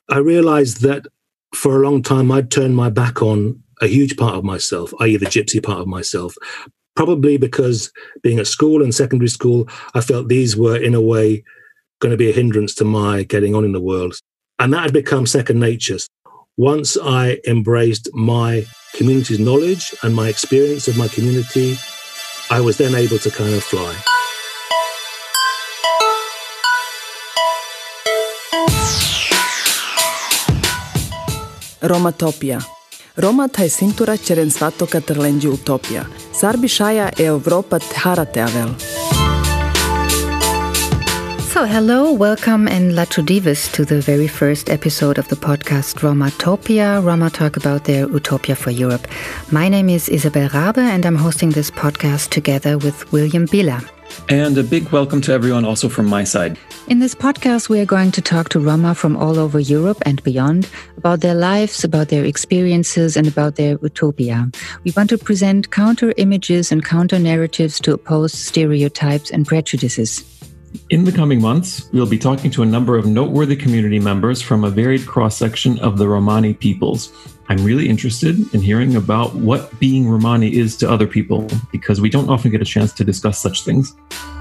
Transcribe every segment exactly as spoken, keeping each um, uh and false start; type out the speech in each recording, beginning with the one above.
I realized that for a long time I'd turned my back on a huge part of myself, that is the gypsy part of myself, probably because being at school and secondary school, I felt these were in a way going to be a hindrance to my getting on in the world. And that had become second nature. Once I embraced my community's knowledge and my experience of my community, I was then able to kind of fly. Romatopia. Roma taj cintura čeren svato katerlenđi utopia. Sarbi šaja e Europa tharateavel. So, hello, welcome and Latrudivus to the very first episode of the podcast Romatopia. Roma talk about their utopia for Europe. My name is Isabel Rabe and I'm hosting this podcast together with William Bila. And a big welcome to everyone also from my side. In this podcast, we are going to talk to Roma from all over Europe and beyond about their lives, about their experiences, and about their utopia. We want to present counter-images and counter-narratives to oppose stereotypes and prejudices. In the coming months, we'll be talking to a number of noteworthy community members from a varied cross-section of the Romani peoples. I'm really interested in hearing about what being Romani is to other people, because we don't often get a chance to discuss such things.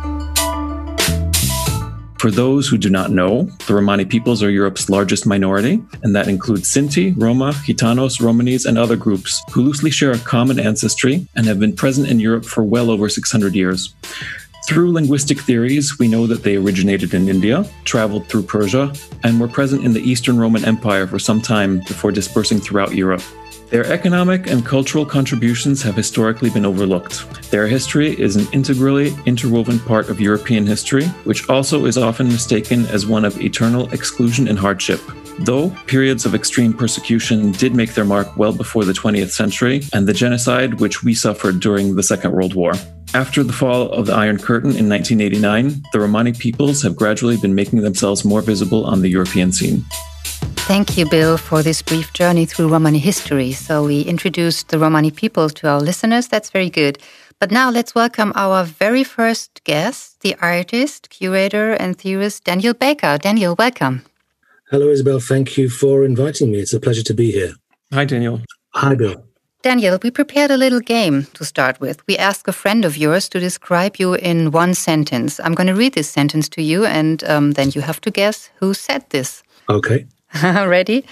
For those who do not know, the Romani peoples are Europe's largest minority, and that includes Sinti, Roma, Gitanos, Romanis, and other groups who loosely share a common ancestry and have been present in Europe for well over six hundred years. Through linguistic theories, we know that they originated in India, traveled through Persia, and were present in the Eastern Roman Empire for some time before dispersing throughout Europe. Their economic and cultural contributions have historically been overlooked. Their history is an integrally interwoven part of European history, which also is often mistaken as one of eternal exclusion and hardship. Though periods of extreme persecution did make their mark well before the twentieth century and the genocide which we suffered during the Second World War. After the fall of the Iron Curtain in nineteen eighty-nine, the Romani peoples have gradually been making themselves more visible on the European scene. Thank you, Bill, for this brief journey through Romani history. So we introduced the Romani people to our listeners. That's very good. But now let's welcome our very first guest, the artist, curator, and theorist Daniel Baker. Daniel, welcome. Hello, Isabel. Thank you for inviting me. It's a pleasure to be here. Hi, Daniel. Hi, Bill. Daniel, we prepared a little game to start with. We asked a friend of yours to describe you in one sentence. I'm going to read this sentence to you, and um, then you have to guess who said this. Okay. Ready?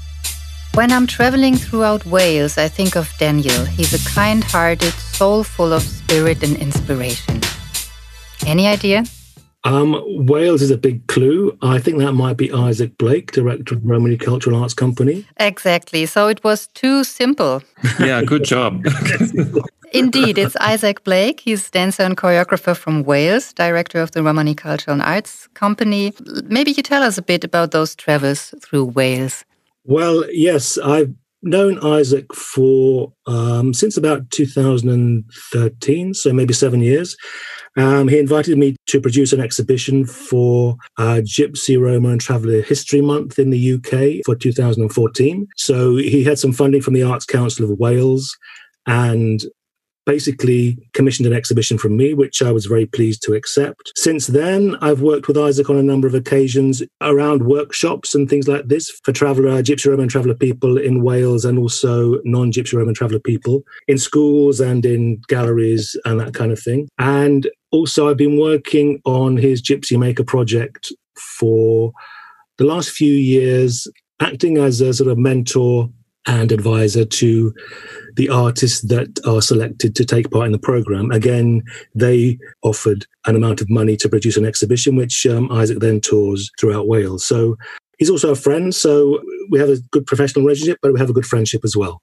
When I'm traveling throughout Wales, I think of Daniel. He's a kind-hearted soul full of spirit and inspiration. Any idea? Um, Wales is a big clue. I think that might be Isaac Blake, director of Romani Cultural Arts Company. Exactly. So it was too simple. Yeah, good job. Indeed, it's Isaac Blake. He's dancer and choreographer from Wales, director of the Romani Cultural and Arts Company. Maybe you tell us a bit about those travels through Wales. Well, yes, I've known Isaac for um, since about two thousand thirteen, so maybe seven years. Um, he invited me to produce an exhibition for uh, Gypsy, Roma and Traveller History Month in the U K for two thousand fourteen. So he had some funding from the Arts Council of Wales and basically commissioned an exhibition from me, which I was very pleased to accept. Since then, I've worked with Isaac on a number of occasions around workshops and things like this for Traveller, Gypsy, Roma and Traveller people in Wales and also non-Gypsy, Roma and Traveller people in schools and in galleries and that kind of thing. And also, I've been working on his Gypsy Maker project for the last few years, acting as a sort of mentor and advisor to the artists that are selected to take part in the program. Again, they offered an amount of money to produce an exhibition, which um, Isaac then tours throughout Wales. So he's also a friend, so we have a good professional relationship, but we have a good friendship as well.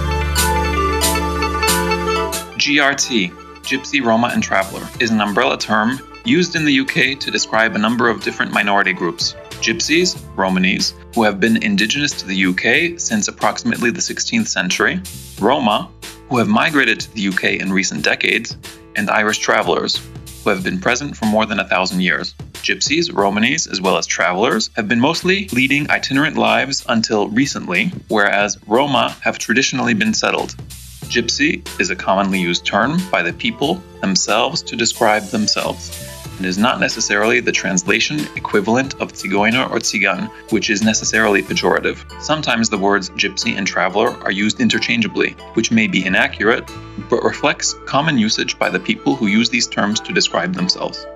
G R T, Gypsy, Roma and Traveller, is an umbrella term used in the U K to describe a number of different minority groups. Gypsies, Romanis, who have been indigenous to the U K since approximately the sixteenth century, Roma, who have migrated to the U K in recent decades, and Irish travellers, who have been present for more than a thousand years. Gypsies, Romanis, as well as travellers have been mostly leading itinerant lives until recently, whereas Roma have traditionally been settled. Gypsy is a commonly used term by the people themselves to describe themselves. and is not necessarily the translation equivalent of Zigeuner or Tsigan, which is necessarily pejorative. Sometimes the words gypsy and traveler are used interchangeably, which may be inaccurate, but reflects common usage by the people who use these terms to describe themselves.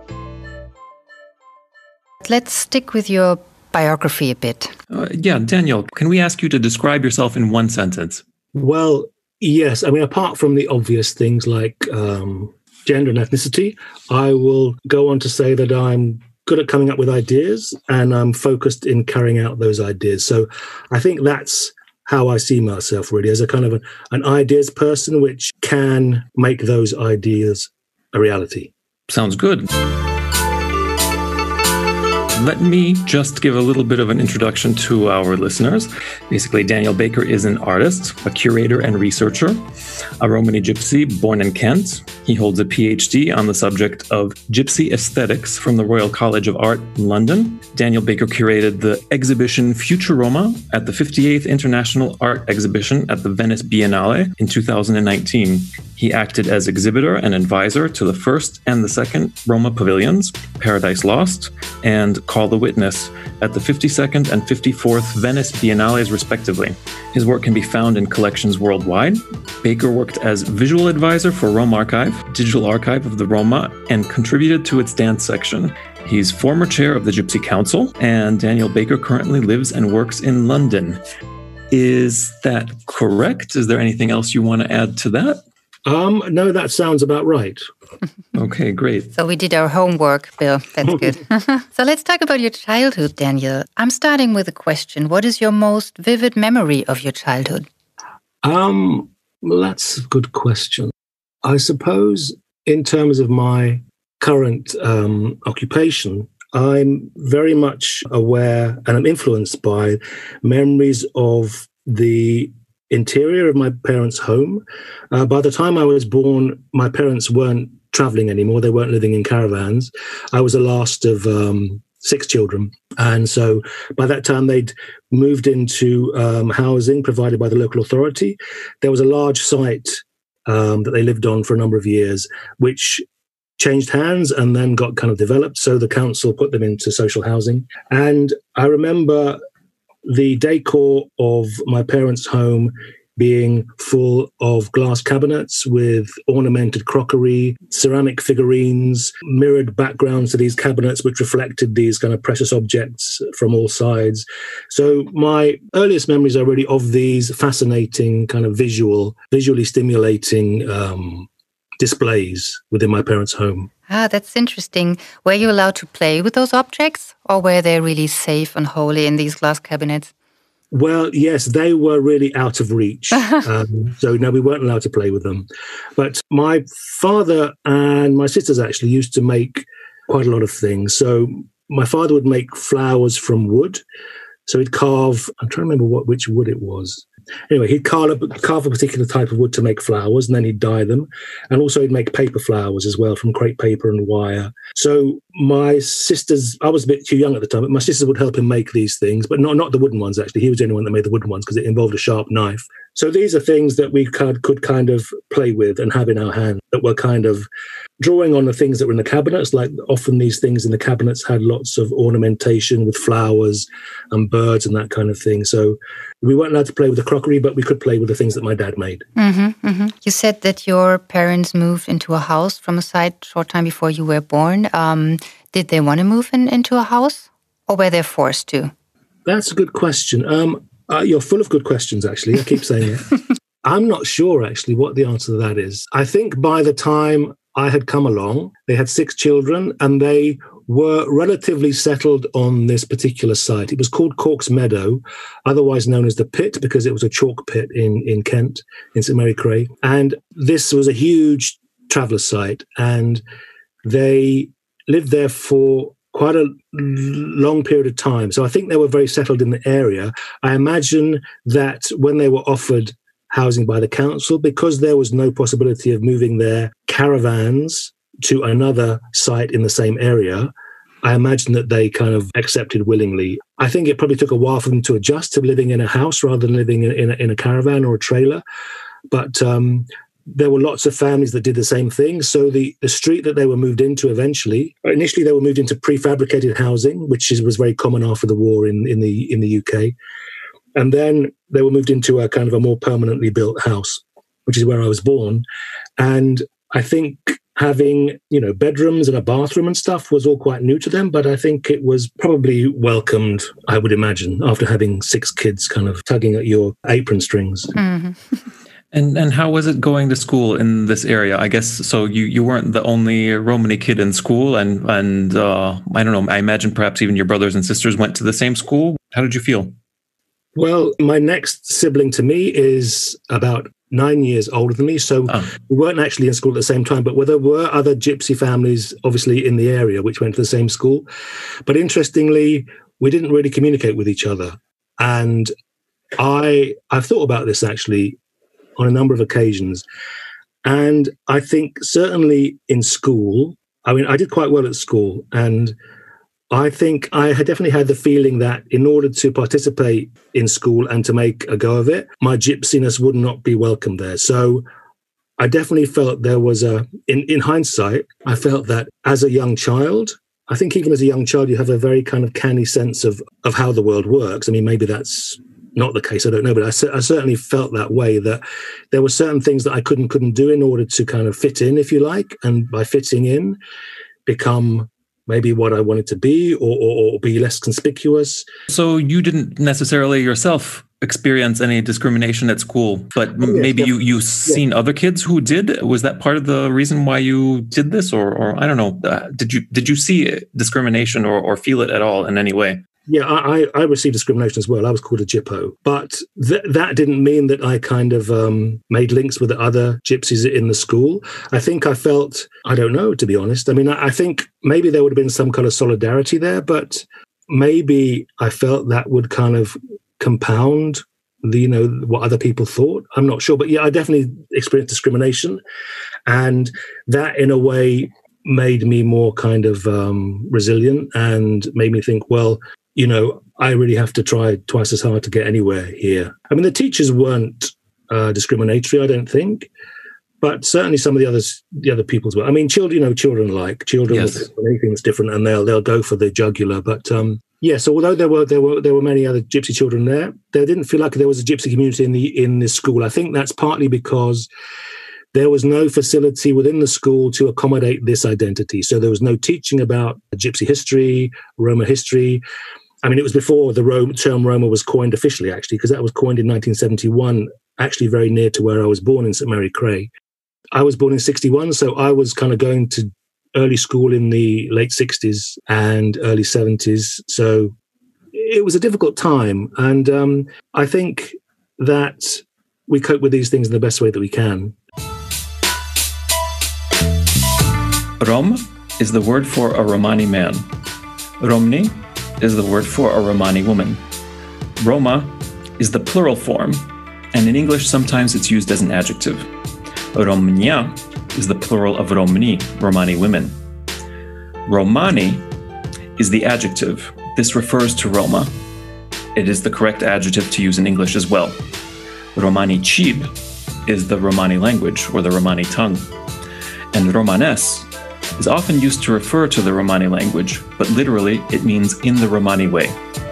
Let's stick with your biography a bit. Uh, yeah, Daniel, can we ask you to describe yourself in one sentence? Well, yes. I mean, apart from the obvious things like um, gender and ethnicity, I will go on to say that I'm good at coming up with ideas and I'm focused in carrying out those ideas. So I think that's how I see myself, really, as a kind of a, an ideas person which can make those ideas a reality. Sounds good. Let me just give a little bit of an introduction to our listeners. Basically, Daniel Baker is an artist, a curator and researcher, a Romani gypsy born in Kent. He holds a P H D on the subject of gypsy aesthetics from the Royal College of Art in London. Daniel Baker curated the exhibition Future Roma at the fifty-eighth International Art Exhibition at the Venice Biennale in two thousand nineteen. He acted as exhibitor and advisor to the first and the second Roma pavilions, Paradise Lost and Call the Witness, at the fifty-second and fifty-fourth Venice Biennales, respectively. His work can be found in collections worldwide. Baker worked as visual advisor for Roma Archive, digital archive of the Roma, and contributed to its dance section. He's former chair of the Gypsy Council, and Daniel Baker currently lives and works in London. Is that correct? Is there anything else you want to add to that? Um, no, that sounds about right. Okay, great. So we did our homework, Bill. That's good. So let's talk about your childhood, Daniel. I'm starting with a question. What is your most vivid memory of your childhood? Um, well, that's a good question. I suppose in terms of my current um, occupation, I'm very much aware and I'm influenced by memories of the interior of my parents' home. Uh, by the time I was born, my parents weren't traveling anymore. They weren't living in caravans. I was the last of um, six children. And so by that time, they'd moved into um, housing provided by the local authority. There was a large site um, that they lived on for a number of years, which changed hands and then got kind of developed. So the council put them into social housing. And I remember the decor of my parents' home being full of glass cabinets with ornamented crockery, ceramic figurines, mirrored backgrounds to these cabinets which reflected these kind of precious objects from all sides. So my earliest memories are really of these fascinating kind of visual, visually stimulating um, displays within my parents' home. Ah, that's interesting. Were you allowed to play with those objects, or were they really safe and holy in these glass cabinets? Well, yes, they were really out of reach. um, so, no, we weren't allowed to play with them. But my father and my sisters actually used to make quite a lot of things. So my father would make flowers from wood. So he'd carve, I'm trying to remember what which wood it was. Anyway, he'd carve a, carve a particular type of wood to make flowers, and then he'd dye them. And also he'd make paper flowers as well from crepe paper and wire. So my sisters, I was a bit too young at the time, but my sisters would help him make these things, but not, not the wooden ones, actually. He was the only one that made the wooden ones because it involved a sharp knife. So these are things that we could, could kind of play with and have in our hand, that were kind of drawing on the things that were in the cabinets. Like often these things in the cabinets had lots of ornamentation with flowers and birds and that kind of thing. So we weren't allowed to play with the crockery, but we could play with the things that my dad made. Mm-hmm, mm-hmm. You said that your parents moved into a house from a site short time before you were born. Um, did they want to move in, into a house, or were they forced to? That's a good question. Um, uh, you're full of good questions, actually. I keep saying it. I'm not sure, actually, what the answer to that is. I think by the time I had come along, they had six children, and they were relatively settled on this particular site. It was called Cork's Meadow, otherwise known as the Pit, because it was a chalk pit in, in Kent, in St Mary Cray. And this was a huge traveller site, and they lived there for quite a long period of time. So I think they were very settled in the area. I imagine that when they were offered housing by the council, because there was no possibility of moving their caravans to another site in the same area, I imagine that they kind of accepted willingly. I think it probably took a while for them to adjust to living in a house rather than living in, in, a, in a caravan or a trailer. But um, there were lots of families that did the same thing. So the, the street that they were moved into eventually, initially they were moved into prefabricated housing, which is, was very common after the war in, in the in the U K. And then they were moved into a kind of a more permanently built house, which is where I was born. And I think having, you know, bedrooms and a bathroom and stuff was all quite new to them, but I think it was probably welcomed, I would imagine, after having six kids kind of tugging at your apron strings. Mm-hmm. And and how was it going to school in this area? I guess so. You, you weren't the only Romani kid in school, and and uh, I don't know. I imagine perhaps even your brothers and sisters went to the same school. How did you feel? Well, my next sibling to me is about nine years older than me, so oh. we weren't actually in school at the same time. But there were other gypsy families, obviously, in the area which went to the same school. But interestingly, we didn't really communicate with each other, and I I've thought about this actually on a number of occasions. And I think certainly in school, I mean, I did quite well at school. And I think I had definitely had the feeling that in order to participate in school and to make a go of it, my gypsiness would not be welcome there. So I definitely felt there was a, in, in hindsight, I felt that as a young child, I think even as a young child, you have a very kind of canny sense of, of how the world works. I mean, maybe that's not the case, I don't know, but I, I certainly felt that way, that there were certain things that I couldn't couldn't do in order to kind of fit in, if you like, and by fitting in, become maybe what I wanted to be, or, or, or be less conspicuous. So you didn't necessarily yourself experience any discrimination at school, but oh, yes, maybe you you seen yeah. other kids who did. Was that part of the reason why you did this, or or I don't know? Uh, did you did you see discrimination or or feel it at all in any way? Yeah, I, I received discrimination as well. I was called a gyppo. But th- that didn't mean that I kind of um, made links with the other gypsies in the school. I think I felt, I don't know, to be honest. I mean, I, I think maybe there would have been some kind of solidarity there, but maybe I felt that would kind of compound the, you know, what other people thought. I'm not sure. But yeah, I definitely experienced discrimination. And that, in a way, made me more kind of um, resilient and made me think, well, you know, I really have to try twice as hard to get anywhere here. I mean, the teachers weren't uh, discriminatory, I don't think, but certainly some of the others, the other people's were. I mean, children, you know, children like children yes. with anything that's different, and they'll they'll go for the jugular. But um, yeah, so although there were there were there were many other gypsy children there, there didn't feel like there was a gypsy community in the in this school. I think that's partly because there was no facility within the school to accommodate this identity. So there was no teaching about gypsy history, Roma history. I mean, it was before the Rome, term Roma was coined officially, actually, because that was coined in nineteen seventy-one, actually very near to where I was born in Saint Mary Cray. I was born in sixty-one, so I was kind of going to early school in the late sixties and early seventies. So it was a difficult time. And um, I think that we cope with these things in the best way that we can. Rom is the word for a Romani man. Romni is the word for a Romani woman. Roma is the plural form, and in English sometimes it's used as an adjective. Romnia is the plural of Romni, Romani women. Romani is the adjective. This refers to Roma. It is the correct adjective to use in English as well. Romani Cib is the Romani language, or the Romani tongue. And Romanes is often used to refer to the Romani language, but literally it means in the Romani way.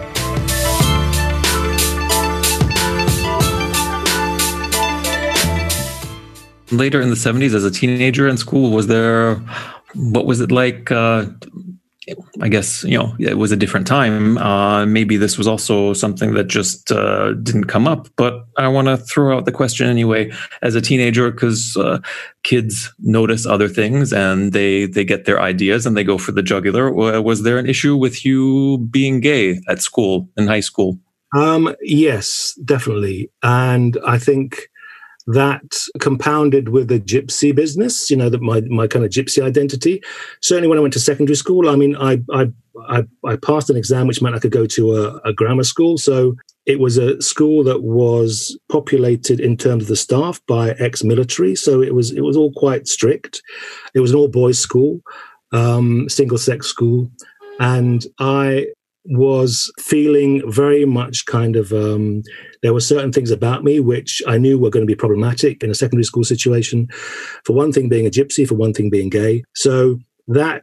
Later in the seventies, as a teenager in school, was there, what was it like? Uh, I guess, you know, it was a different time. Uh, maybe this was also something that just uh, didn't come up, but I want to throw out the question anyway. As a teenager, because uh, kids notice other things and they, they get their ideas and they go for the jugular. Was there an issue with you being gay at school, in high school? Um, yes, definitely. And I think that compounded with the gypsy business, you know, that my, my kind of gypsy identity. Certainly when I went to secondary school, I mean, I I I, I passed an exam, which meant I could go to a, a grammar school. So it was a school that was populated in terms of the staff by ex-military. So it was it was all quite strict. It was an all-boys school, um, single-sex school. And I was feeling very much kind of, um, there were certain things about me which I knew were going to be problematic in a secondary school situation. For one thing, being a gypsy, for one thing, being gay. So that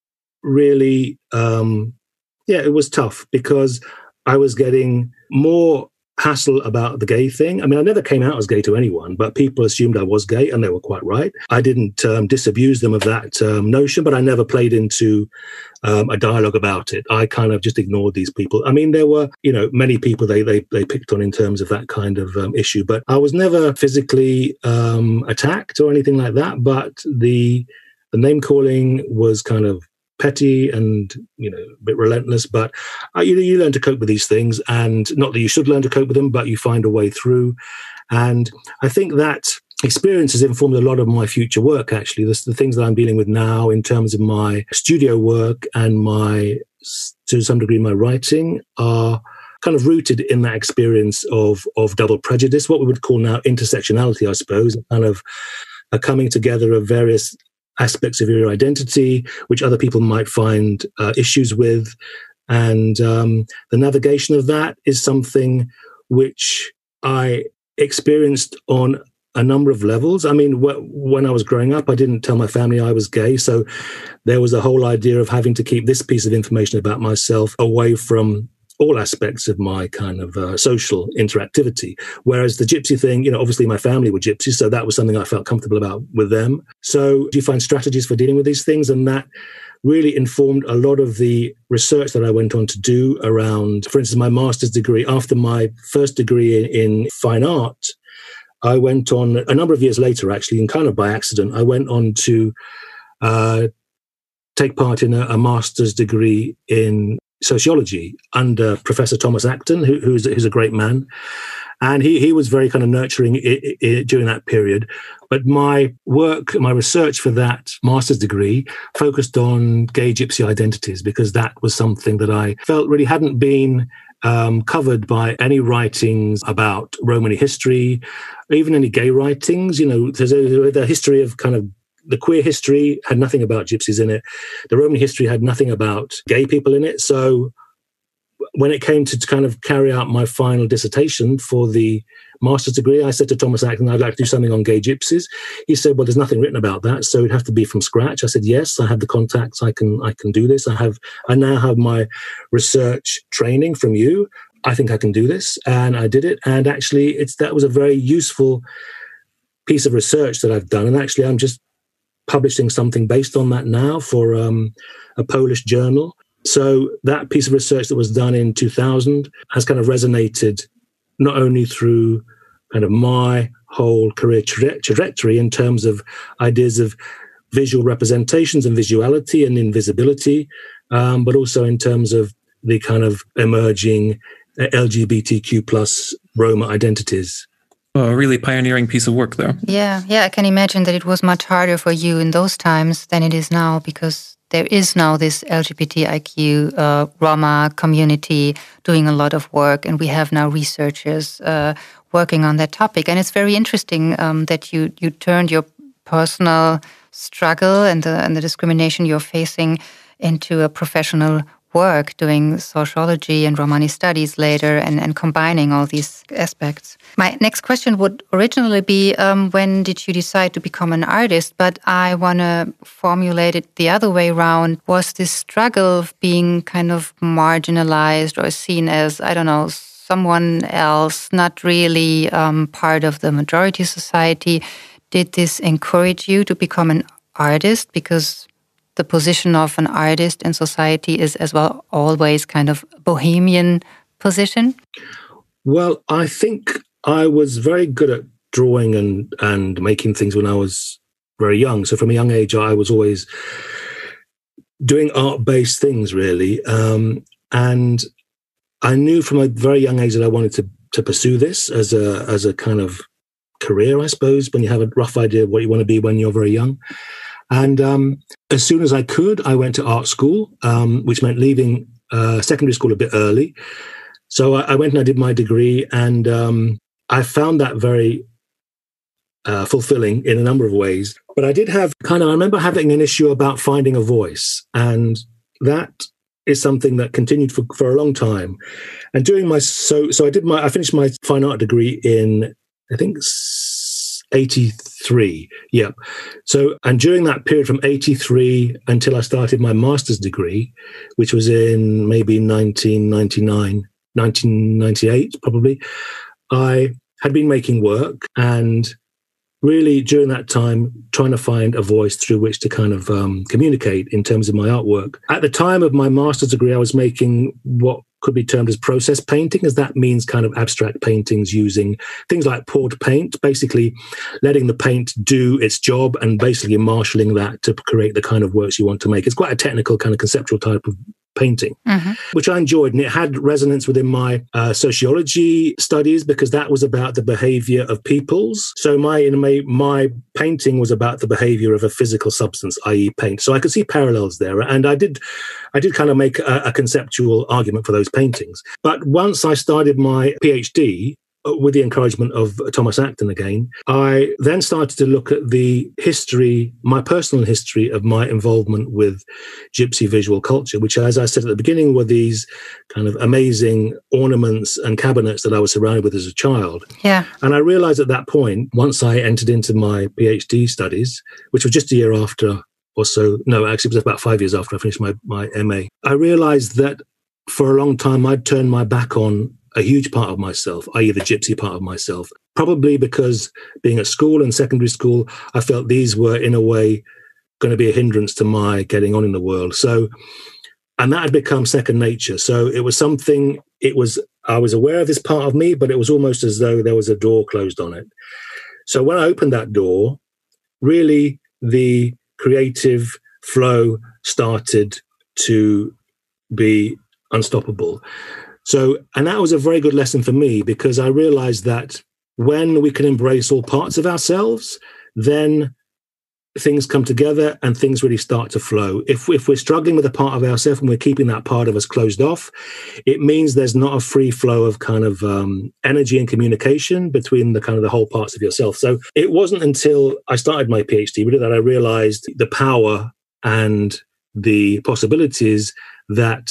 really, um, yeah, it was tough because I was getting more hassle about the gay thing. I mean, I never came out as gay to anyone, but people assumed I was gay, and they were quite right. I didn't um, disabuse them of that um, notion, but I never played into um, a dialogue about it. I kind of just ignored these people. I mean, there were, you know, many people they they, they picked on in terms of that kind of um, issue, but I was never physically um, attacked or anything like that. But the the name calling was kind of petty and, you know, a bit relentless, but uh, you, you learn to cope with these things, and not that you should learn to cope with them, but you find a way through. And I think that experience has informed a lot of my future work, actually. The, the things that I'm dealing with now in terms of my studio work and my, to some degree, my writing are kind of rooted in that experience of, of double prejudice, what we would call now intersectionality, I suppose, kind of a coming together of various aspects of your identity, which other people might find uh, issues with. And um, the navigation of that is something which I experienced on a number of levels. I mean, wh- when I was growing up, I didn't tell my family I was gay. So there was a whole idea of having to keep this piece of information about myself away from all aspects of my kind of uh, social interactivity. Whereas the gypsy thing, you know, obviously my family were gypsies, so that was something I felt comfortable about with them. So do you find strategies for dealing with these things? And that really informed a lot of the research that I went on to do around, for instance, my master's degree. After my first degree in, in fine art, I went on, a number of years later, actually, and kind of by accident, I went on to uh, take part in a, a master's degree in sociology under Professor Thomas Acton, who, who's, who's a great man. And he, he was very kind of nurturing it, it, during that period. But my work, my research for that master's degree focused on gay gypsy identities, because that was something that I felt really hadn't been um, covered by any writings about Romani history, even any gay writings. You know, there's a, the history of kind of the queer history had nothing about gypsies in it. The Romani history had nothing about gay people in it. So when it came to kind of carry out my final dissertation for the master's degree, I said to Thomas Acton, I'd like to do something on gay gypsies. He said, well, there's nothing written about that, so it'd have to be from scratch. I said, yes, I have the contacts. I can, I can do this. I have, I now have my research training from you. I think I can do this. And I did it. And actually it's, that was a very useful piece of research that I've done. And actually I'm just publishing something based on that now for um, a Polish journal. So that piece of research that was done in two thousand has kind of resonated not only through kind of my whole career tra- trajectory in terms of ideas of visual representations and visuality and invisibility, um, but also in terms of the kind of emerging L G B T Q plus Roma identities. A really pioneering piece of work there. Yeah, yeah, I can imagine that it was much harder for you in those times than it is now, because there is now this L G B T I Q uh, Roma community doing a lot of work, and we have now researchers uh, working on that topic. And it's very interesting um, that you you turned your personal struggle and the, and the discrimination you're facing into a professional work, doing sociology and Romani studies later, and, and combining all these aspects. My next question would originally be, um, when did you decide to become an artist? But I want to formulate it the other way around. Was this struggle of being kind of marginalized or seen as, I don't know, someone else, not really um, part of the majority society, did this encourage you to become an artist? Because the position of an artist in society is as well always kind of bohemian position? Well, I think I was very good at drawing and, and making things when I was very young. So from a young age, I was always doing art-based things, really. Um, and I knew from a very young age that I wanted to, to pursue this as a, as a kind of career, I suppose, when you have a rough idea of what you want to be when you're very young. And um, as soon as I could, I went to art school, um, which meant leaving uh, secondary school a bit early. So I, I went and I did my degree, and um, I found that very uh, fulfilling in a number of ways. But I did have kind of, I remember having an issue about finding a voice, and that is something that continued for, for a long time. And during my, so, so I did my, I finished my fine art degree in, I think, eighty-three. Yeah. So, and during that period from eighty-three until I started my master's degree, which was in maybe nineteen ninety-nine, nineteen ninety-eight, probably, I had been making work and really during that time trying to find a voice through which to kind of um, communicate in terms of my artwork. At the time of my master's degree, I was making what could be termed as process painting, as that means kind of abstract paintings using things like poured paint, basically letting the paint do its job and basically marshalling that to create the kind of works you want to make. It's quite a technical kind of conceptual type of painting, mm-hmm. which I enjoyed. And it had resonance within my uh, sociology studies because that was about the behavior of peoples. So my, in my, my painting was about the behavior of a physical substance, that is paint. So I could see parallels there. And I did, I did kind of make a, a conceptual argument for those paintings. But once I started my PhD, with the encouragement of Thomas Acton again, I then started to look at the history, my personal history of my involvement with Gypsy visual culture, which, as I said at the beginning, were these kind of amazing ornaments and cabinets that I was surrounded with as a child. Yeah. And I realized at that point, once I entered into my PhD studies, which was just a year after or so, no, actually it was about five years after I finished my, my M A, I realized that for a long time I'd turned my back on a huge part of myself, that is the Gypsy part of myself, probably because being at school and secondary school, I felt these were in a way going to be a hindrance to my getting on in the world. So, and that had become second nature. So it was something, it was, I was aware of this part of me, but it was almost as though there was a door closed on it. So when I opened that door, really the creative flow started to be unstoppable. So, and that was a very good lesson for me because I realized that when we can embrace all parts of ourselves, then things come together and things really start to flow. If, if we're struggling with a part of ourselves and we're keeping that part of us closed off, it means there's not a free flow of kind of um, energy and communication between the kind of the whole parts of yourself. So it wasn't until I started my PhD really that I realized the power and the possibilities that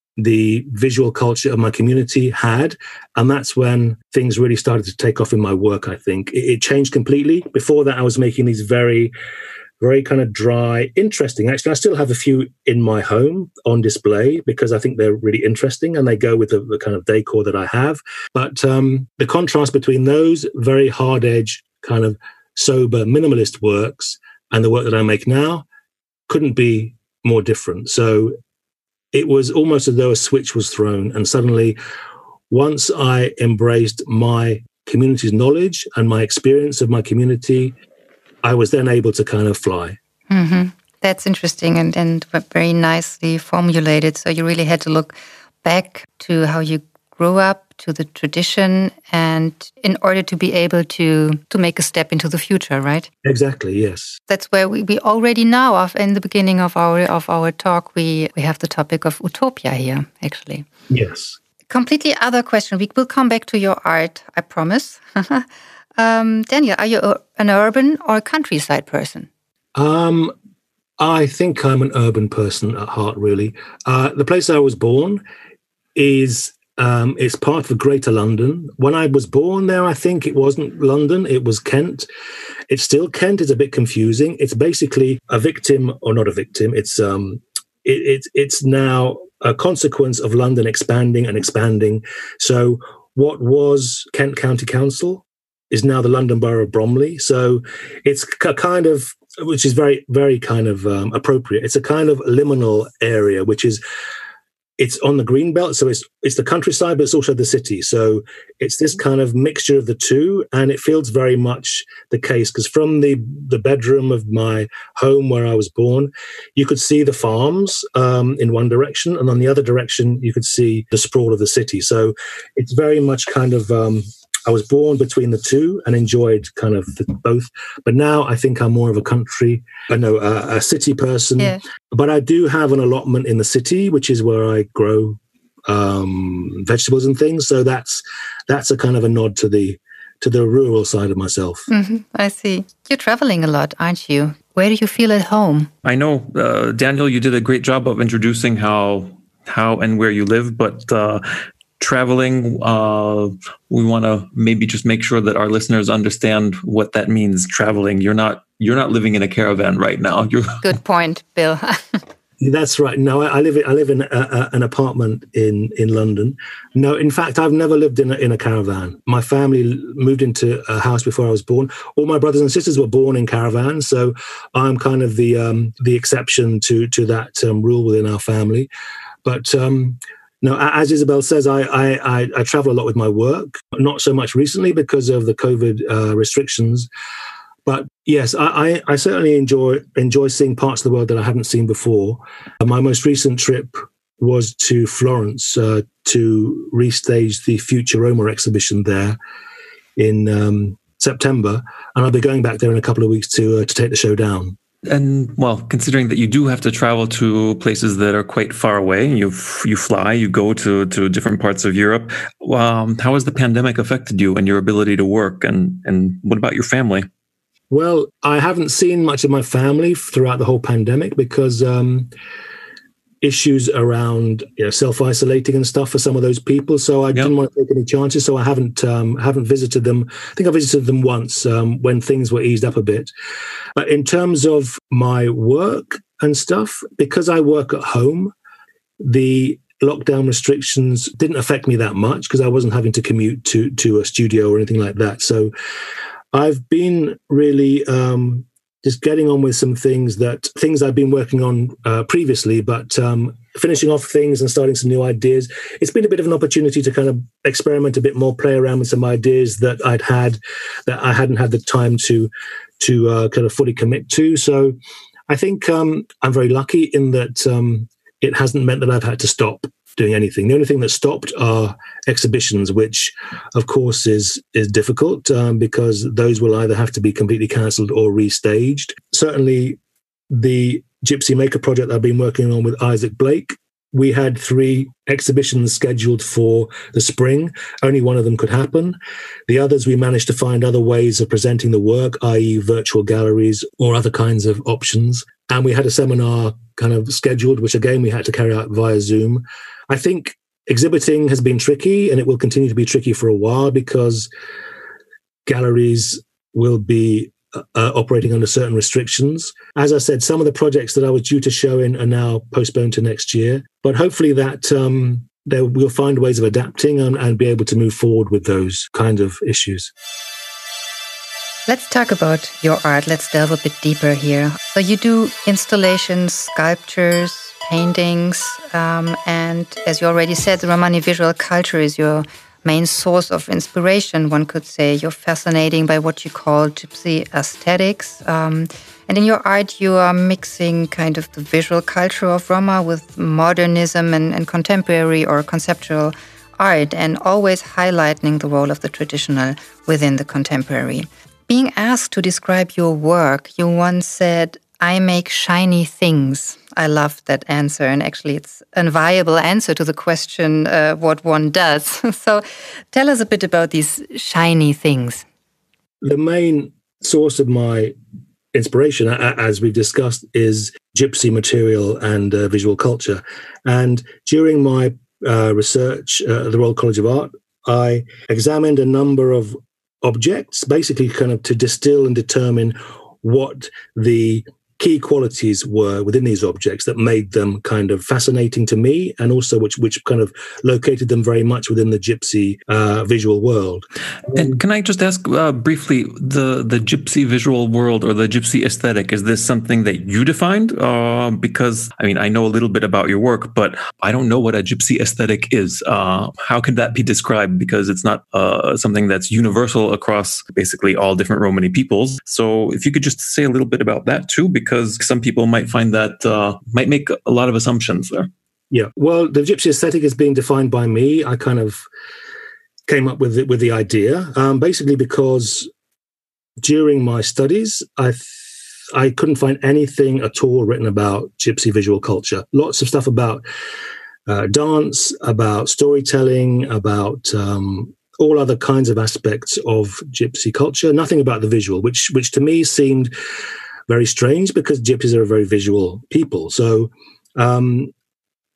the visual culture of my community had. And that's when things really started to take off in my work, I think. It, it changed completely. Before that, I was making these very, very kind of dry, interesting. Actually, I still have a few in my home on display because I think they're really interesting and they go with the, the kind of decor that I have. But um, the contrast between those very hard edge, kind of sober, minimalist works and the work that I make now couldn't be more different. So it was almost as though a switch was thrown. And suddenly, once I embraced my community's knowledge and my experience of my community, I was then able to kind of fly. Mm-hmm. That's interesting and, and very nicely formulated. So you really had to look back to how you grew up, to the tradition, and in order to be able to to make a step into the future, right? Exactly, yes. That's where we, we already now, of in the beginning of our of our talk, we, we have the topic of utopia here, actually. Yes. Completely other question. We will come back to your art, I promise. um, Daniel, are you a, an urban or a countryside person? Um, I think I'm an urban person at heart, really. Uh, the place I was born is Um, it's part of Greater London. When I was born there, I think it wasn't London, it was Kent. It's still Kent. It's a bit confusing. It's basically a victim, or not a victim. It's um, it, it, it's now a consequence of London expanding and expanding. So what was Kent County Council is now the London Borough of Bromley. So it's a kind of, which is very, very kind of um, appropriate. It's a kind of liminal area, which is, it's on the green belt, so it's it's the countryside, but it's also the city. So it's this kind of mixture of the two, and it feels very much the case because from the the bedroom of my home where I was born, you could see the farms um, in one direction, and on the other direction, you could see the sprawl of the city. So it's very much kind of um, I was born between the two and enjoyed kind of the, both. But now I think I'm more of a country, I know, a, a city person. Yeah. But I do have an allotment in the city, which is where I grow um, vegetables and things. So that's that's a kind of a nod to the to the rural side of myself. Mm-hmm. I see. You're traveling a lot, aren't you? Where do you feel at home? I know, uh, Daniel, you did a great job of introducing how how and where you live, but uh, traveling, uh, we want to maybe just make sure that our listeners understand what that means. Traveling, you're not you're not living in a caravan right now. You're Good point, Bill. That's right. No, I, I live. I live in a, a, an apartment in, in London. No, in fact, I've never lived in a, in a caravan. My family moved into a house before I was born. All my brothers and sisters were born in caravans, so I'm kind of the um, the exception to to that um, rule within our family. But um, no, as Isabel says, I, I I I travel a lot with my work. Not so much recently because of the COVID uh, restrictions. But yes, I, I, I certainly enjoy enjoy seeing parts of the world that I haven't seen before. Uh, my most recent trip was to Florence uh, to restage the Future Roma exhibition there in um, September, and I'll be going back there in a couple of weeks to uh, to take the show down. And well, considering that you do have to travel to places that are quite far away, you you fly, you go to, to different parts of Europe. Um, how has the pandemic affected you and your ability to work? And and what about your family? Well, I haven't seen much of my family throughout the whole pandemic because um, issues around you know, self-isolating and stuff for some of those people. So I yep. didn't want to take any chances. So I haven't um, haven't visited them. I think I visited them once um, when things were eased up a bit. But in terms of my work and stuff, because I work at home, the lockdown restrictions didn't affect me that much because I wasn't having to commute to to a studio or anything like that. So I've been really um, just getting on with some things that things I've been working on uh, previously, but um, finishing off things and starting some new ideas. It's been a bit of an opportunity to kind of experiment a bit more, play around with some ideas that I'd had that I hadn't had the time to to uh, kind of fully commit to. So I think um, I'm very lucky in that um, it hasn't meant that I've had to stop doing anything. The only thing that stopped are exhibitions, which of course is is difficult um, because those will either have to be completely cancelled or restaged. Certainly the Gypsy Maker project that I've been working on with Isaac Blake, we had three exhibitions scheduled for the spring. Only one of them could happen. The others, we managed to find other ways of presenting the work, that is virtual galleries or other kinds of options. And we had a seminar kind of scheduled, which again, we had to carry out via Zoom. I think exhibiting has been tricky and it will continue to be tricky for a while because galleries will be uh, operating under certain restrictions. As I said, some of the projects that I was due to show in are now postponed to next year, but hopefully that um, there, we'll find ways of adapting and, and be able to move forward with those kind of issues. Let's talk about your art. Let's delve a bit deeper here. So you do installations, sculptures, paintings, um, and as you already said, the Romani visual culture is your main source of inspiration, one could say. You're fascinating by what you call gypsy aesthetics. Um, and in your art, you are mixing kind of the visual culture of Roma with modernism and, and contemporary or conceptual art, and always highlighting the role of the traditional within the contemporary. Being asked to describe your work, you once said, "I make shiny things." I love that answer. And actually, it's a viable answer to the question, uh, what one does. So tell us a bit about these shiny things. The main source of my inspiration, as we've discussed, is gypsy material and uh, visual culture. And during my uh, research uh, at the Royal College of Art, I examined a number of objects, basically kind of to distill and determine what the key qualities were within these objects that made them kind of fascinating to me, and also which which kind of located them very much within the gypsy uh, visual world. And can I just ask uh, briefly, the the gypsy visual world or the gypsy aesthetic, is this something that you defined? Uh, because, I mean, I know a little bit about your work, but I don't know what a gypsy aesthetic is. Uh, how can that be described? Because it's not uh, something that's universal across basically all different Romani peoples. So if you could just say a little bit about that too, because some people might find that, uh, might make a lot of assumptions there. Yeah, well, the gypsy aesthetic is being defined by me. I kind of came up with it, with the idea, um, basically because during my studies, I th- I couldn't find anything at all written about gypsy visual culture. Lots of stuff about uh, dance, about storytelling, about um, all other kinds of aspects of gypsy culture. Nothing about the visual, which which to me seemed very strange because gypsies are a very visual people. So um,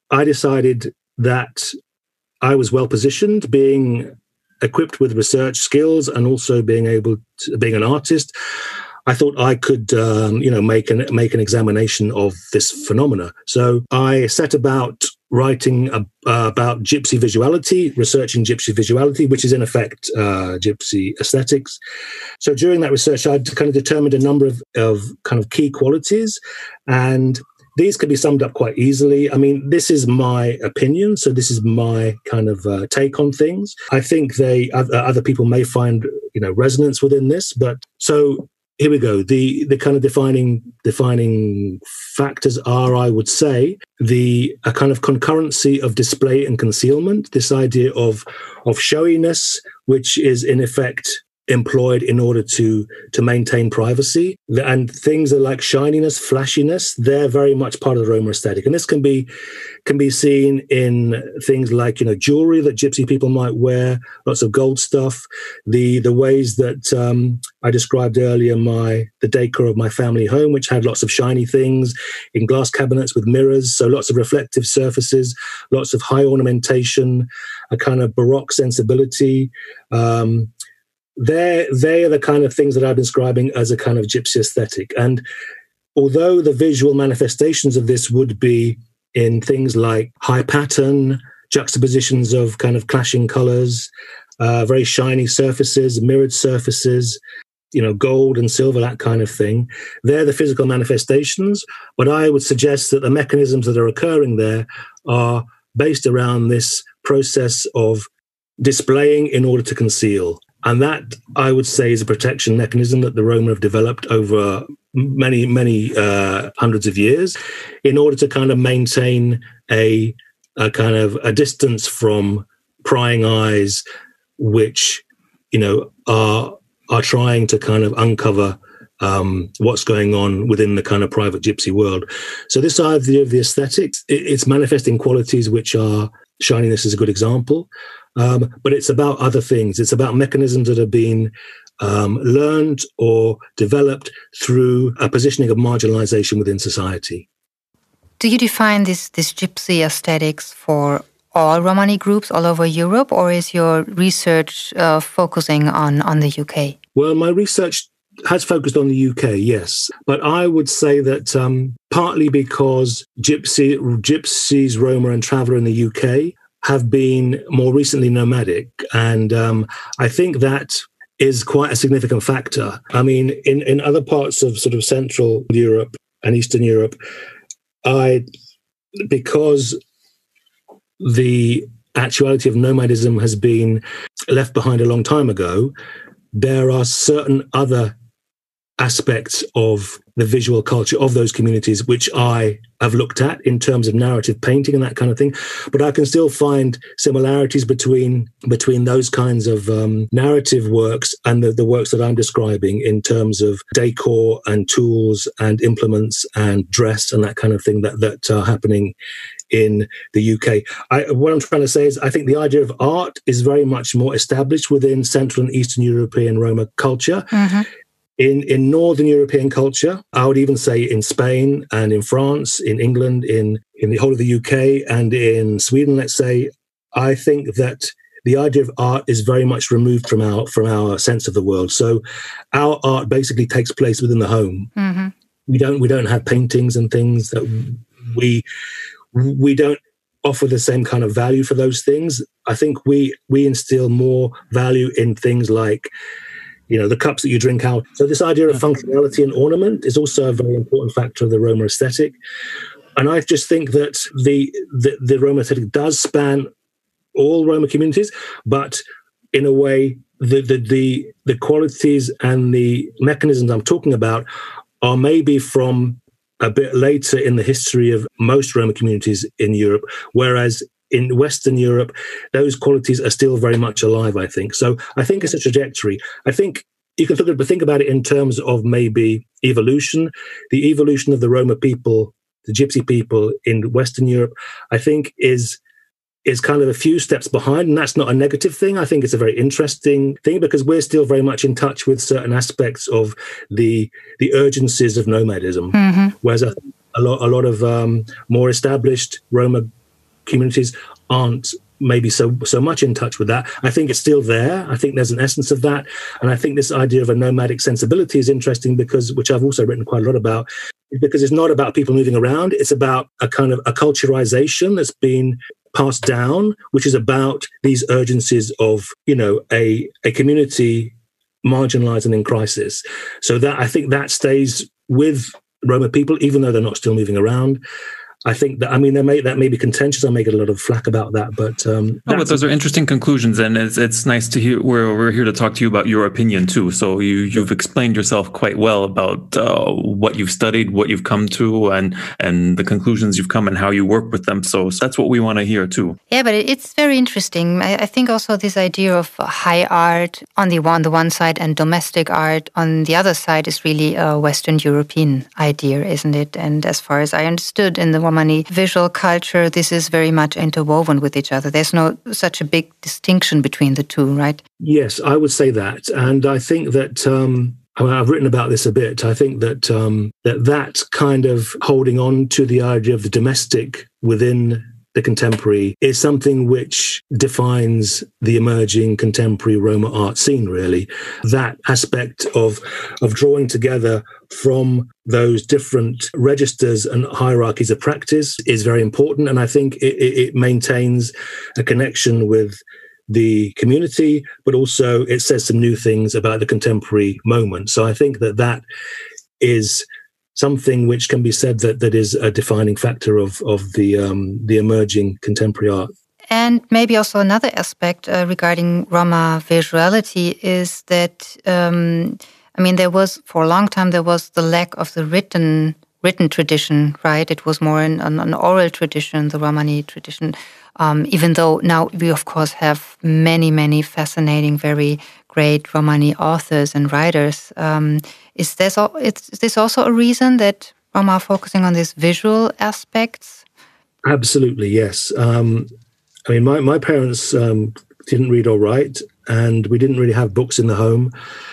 I decided that I was well positioned, being equipped with research skills and also being able to, being an artist. I thought I could, um, you know, make an make an examination of this phenomena. So I set about writing uh, about gypsy visuality, researching gypsy visuality, which is in effect uh, gypsy aesthetics. So during that research, I kind of determined a number of, of kind of key qualities, and these can be summed up quite easily. I mean, this is my opinion, so this is my kind of uh, take on things. I think they other people may find, you know, resonance within this, but so. Here we go. The the kind of defining defining factors are, I would say, the a kind of concurrency of display and concealment. This idea of of showiness, which is in effect employed in order to to maintain privacy, and things that like shininess, flashiness. They're very much part of the Roma aesthetic, and this can be can be seen in things like, you know, jewelry that gypsy people might wear, lots of gold stuff, the the ways that um, I described earlier, my the decor of my family home, which had lots of shiny things in glass cabinets with mirrors, so lots of reflective surfaces, lots of high ornamentation, a kind of Baroque sensibility. Um, They're, they are the kind of things that I've been describing as a kind of gypsy aesthetic. And although the visual manifestations of this would be in things like high pattern, juxtapositions of kind of clashing colors, uh, very shiny surfaces, mirrored surfaces, you know, gold and silver, that kind of thing, they're the physical manifestations. But I would suggest that the mechanisms that are occurring there are based around this process of displaying in order to conceal. And that, I would say, is a protection mechanism that the Roma have developed over many, many uh, hundreds of years in order to kind of maintain a, a kind of a distance from prying eyes, which, you know, are are trying to kind of uncover um, what's going on within the kind of private gypsy world. So this idea of the aesthetics, it, it's manifesting qualities which are, shininess is a good example, um, but it's about other things. It's about mechanisms that have been um, learned or developed through a positioning of marginalization within society. Do you define this, this gypsy aesthetics for all Romani groups all over Europe, or is your research uh, focusing on, on the U K? Well, my research has focused on the U K, yes. But I would say that um, partly because gypsy, gypsies, Roma and traveller in the U K have been more recently nomadic. And um, I think that is quite a significant factor. I mean, in, in other parts of sort of Central Europe and Eastern Europe, I, because the actuality of nomadism has been left behind a long time ago, there are certain other aspects of the visual culture of those communities which I have looked at in terms of narrative painting and that kind of thing. But I can still find similarities between between those kinds of um, narrative works and the, the works that I'm describing in terms of decor and tools and implements and dress and that kind of thing that, that are happening in the U K. I, what I'm trying to say is I think the idea of art is very much more established within Central and Eastern European Roma culture. Mm-hmm. In in Northern European culture, I would even say in Spain and in France, in England, in, in the whole of the U K and in Sweden, let's say, I think that the idea of art is very much removed from our from our sense of the world. So our art basically takes place within the home. Mm-hmm. We don't we don't have paintings and things that we we don't offer the same kind of value for those things. I think we we instill more value in things like, you know, the cups that you drink out. So this idea of functionality and ornament is also a very important factor of the Roma aesthetic. And I just think that the, the, the Roma aesthetic does span all Roma communities, but in a way, the, the, the, the qualities and the mechanisms I'm talking about are maybe from a bit later in the history of most Roma communities in Europe, whereas in Western Europe, those qualities are still very much alive, I think. So I think it's a trajectory. I think you can think, think about it in terms of maybe evolution. The evolution of the Roma people, the Gypsy people in Western Europe, I think is is kind of a few steps behind. And that's not a negative thing. I think it's a very interesting thing because we're still very much in touch with certain aspects of the the urgencies of nomadism. Mm-hmm. Whereas a, a lot, a lot of um, more established Roma communities aren't maybe so so much in touch with that. I think it's still there. I think there's an essence of that. And I think this idea of a nomadic sensibility is interesting because, which I've also written quite a lot about, because it's not about people moving around. It's about a kind of a culturalization that's been passed down, which is about these urgencies of, you know, a, a community marginalized and in crisis. So that I think that stays with Roma people, even though they're not still moving around. I think that, I mean, may, that may be contentious. I may get a lot of flack about that, but... Um, oh, but those are interesting conclusions, and it's it's nice to hear. We're, we're here to talk to you about your opinion, too. So you, you've explained yourself quite well about uh, what you've studied, what you've come to, and and the conclusions you've come and how you work with them. So, so that's what we want to hear, too. Yeah, but it's very interesting. I, I think also this idea of high art on the one, the one side and domestic art on the other side is really a Western European idea, isn't it? And as far as I understood in the Romani visual culture, this is very much interwoven with each other. There's no such a big distinction between the two, right? Yes, I would say that. And I think that, um, I mean, I've written about this a bit. I think that, um, that that kind of holding on to the idea of the domestic within the contemporary is something which defines the emerging contemporary Roma art scene, really. That aspect of, of drawing together from those different registers and hierarchies of practice is very important. And I think it, it maintains a connection with the community, but also it says some new things about the contemporary moment. So I think that that is something which can be said that that is a defining factor of of the um, the emerging contemporary art. And maybe also another aspect uh, regarding Roma visuality is that um, I mean there was for a long time there was the lack of the written written tradition, right? It was more an, an oral tradition, the Romani tradition. Um, even though now we of course have many many fascinating, very great Romani authors and writers. Um, is this all, is this also a reason that Roma are focusing on these visual aspects? Absolutely, yes. Um, I mean, my, my parents um, didn't read or write, and we didn't really have books in the home.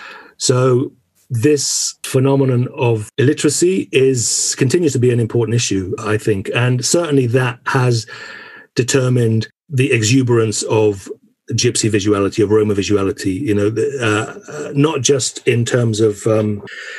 So this phenomenon of illiteracy is continues to be an important issue, I think. And certainly that has determined the exuberance of Gypsy visuality, of Roma visuality, you know, uh, uh, not just in terms of um,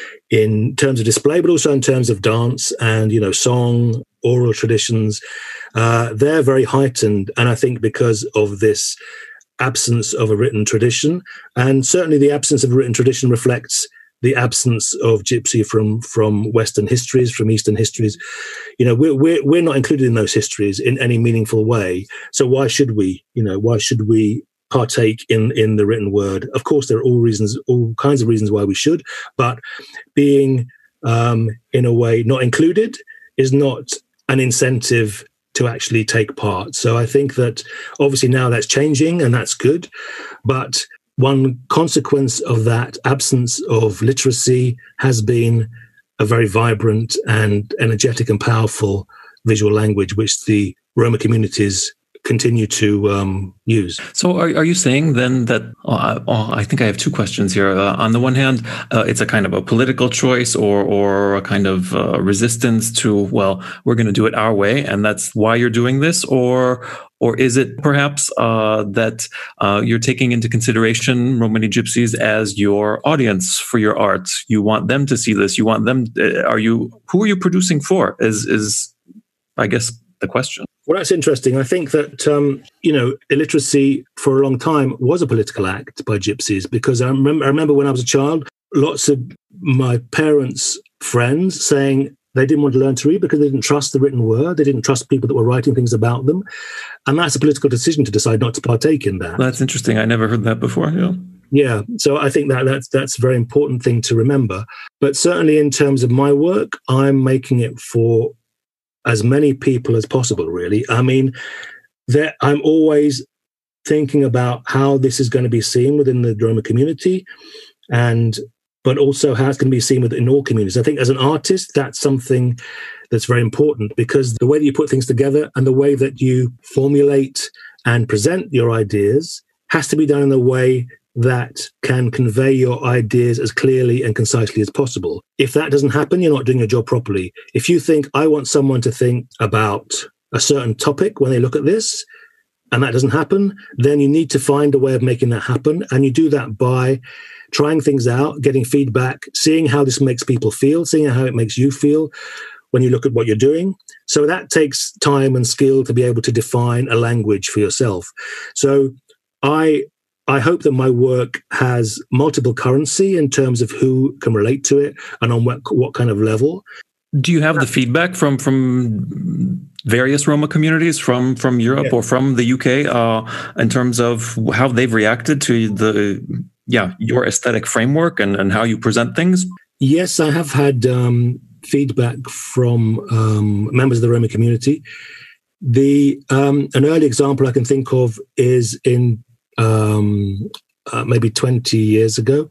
in terms of display, but also in terms of dance and, you know, song, oral traditions. Uh, they're very heightened, and I think because of this absence of a written tradition, and certainly the absence of a written tradition reflects the absence of Gypsy from from Western histories, from Eastern histories. You know, we're we're we're not included in those histories in any meaningful way. So why should we? You know, why should we partake in in the written word? Of course, there are all reasons, all kinds of reasons why we should. But being um, in a way not included is not an incentive to actually take part. So I think that obviously now that's changing, and that's good, but one consequence of that absence of literacy has been a very vibrant and energetic and powerful visual language, which the Roma communities continue to um, use. So are, are you saying then that, uh, oh, I think I have two questions here. Uh, on the one hand, uh, it's a kind of a political choice or or a kind of uh, resistance to, well, we're going to do it our way, and that's why you're doing this? Or or is it perhaps uh, that uh, you're taking into consideration Romani Gypsies as your audience for your art? You want them to see this. You want them, uh, are you, who are you producing for is, is I guess, the question. Well, that's interesting. I think that, um, you know, illiteracy for a long time was a political act by Gypsies, because I remember, I remember when I was a child, lots of my parents' friends saying they didn't want to learn to read because they didn't trust the written word. They didn't trust people that were writing things about them. And that's a political decision to decide not to partake in that. That's interesting. I never heard that before. Yeah. Yeah. So I think that that's, that's a very important thing to remember. But certainly in terms of my work, I'm making it for as many people as possible, really. I mean, there, I'm always thinking about how this is going to be seen within the Roma community, and but also how it's going to be seen within all communities. I think as an artist, that's something that's very important, because the way that you put things together and the way that you formulate and present your ideas has to be done in a way that can convey your ideas as clearly and concisely as possible. If that doesn't happen, you're not doing your job properly. If you think, I want someone to think about a certain topic when they look at this, and that doesn't happen, then you need to find a way of making that happen. And you do that by trying things out, getting feedback, seeing how this makes people feel, seeing how it makes you feel when you look at what you're doing. So that takes time and skill to be able to define a language for yourself. So I I hope that my work has multiple currency in terms of who can relate to it and on what, what kind of level. Do you have the feedback from from various Roma communities from from Europe yeah. or from the U K uh, in terms of how they've reacted to the yeah your aesthetic framework and, and how you present things? Yes, I have had um, feedback from um, members of the Roma community. The um, an early example I can think of is in um, uh, maybe twenty years ago.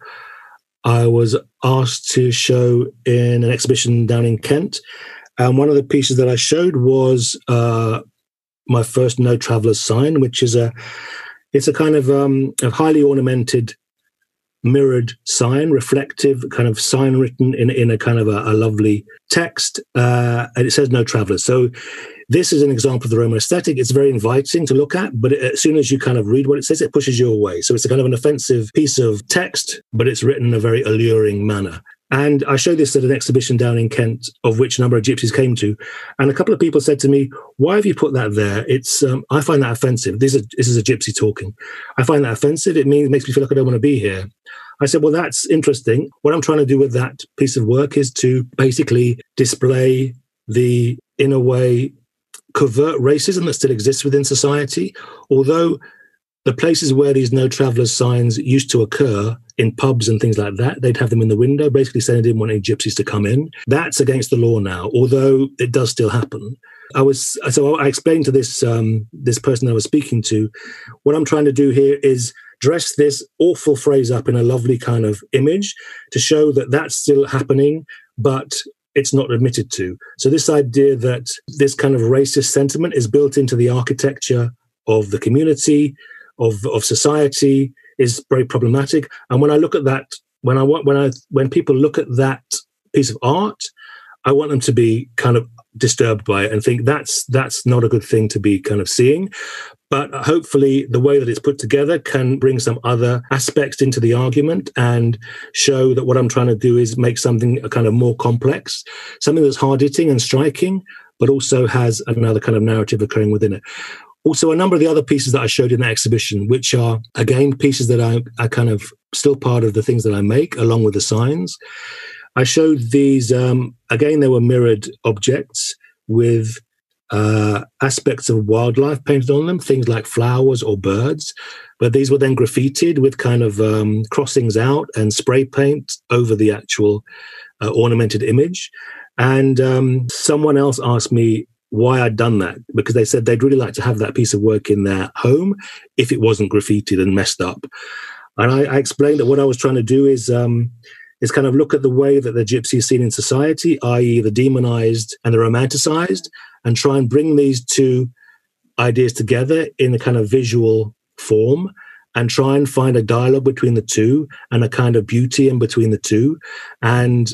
I was asked to show in an exhibition down in Kent. And one of the pieces that I showed was uh, my first No Travellers sign, which is a, it's a kind of um, a highly ornamented, mirrored sign, reflective kind of sign written in, in a kind of a, a lovely text. Uh, and it says No Travellers. So this is an example of the Roma aesthetic. It's very inviting to look at, but it, as soon as you kind of read what it says, it pushes you away. So it's a kind of an offensive piece of text, but it's written in a very alluring manner. And I showed this at an exhibition down in Kent, of which a number of gypsies came to. And a couple of people said to me, why have you put that there? It's um, I find that offensive. This is, this is a gypsy talking. I find that offensive. It means it makes me feel like I don't want to be here. I said, well, that's interesting. What I'm trying to do with that piece of work is to basically display the, in a way, covert racism that still exists within society. Although the places where these No Travellers signs used to occur, in pubs and things like that, they'd have them in the window, basically saying they didn't want any gypsies to come in. That's against the law now, although it does still happen. I was so I explained to this um, this person I was speaking to, what I'm trying to do here is dress this awful phrase up in a lovely kind of image to show that that's still happening, but it's not admitted to. So this idea that this kind of racist sentiment is built into the architecture of the community, of, of society, is very problematic. And when I look at that, when I want, when I, when people look at that piece of art, I want them to be kind of disturbed by it and think that's that's not a good thing to be kind of seeing. But hopefully the way that it's put together can bring some other aspects into the argument and show that what I'm trying to do is make something a kind of more complex, something that's hard-hitting and striking, but also has another kind of narrative occurring within it. Also, a number of the other pieces that I showed in the exhibition, which are, again, pieces that I, are kind of still part of the things that I make, along with the signs. I showed these, um, again, they were mirrored objects with uh, aspects of wildlife painted on them, things like flowers or birds. But these were then graffitied with kind of um, crossings out and spray paint over the actual uh, ornamented image. And um, someone else asked me why I'd done that, because they said they'd really like to have that piece of work in their home if it wasn't graffitied and messed up. And I, I explained that what I was trying to do is um, is kind of look at the way that the gypsy is seen in society, that is the demonized and the romanticized, and try and bring these two ideas together in a kind of visual form and try and find a dialogue between the two and a kind of beauty in between the two. And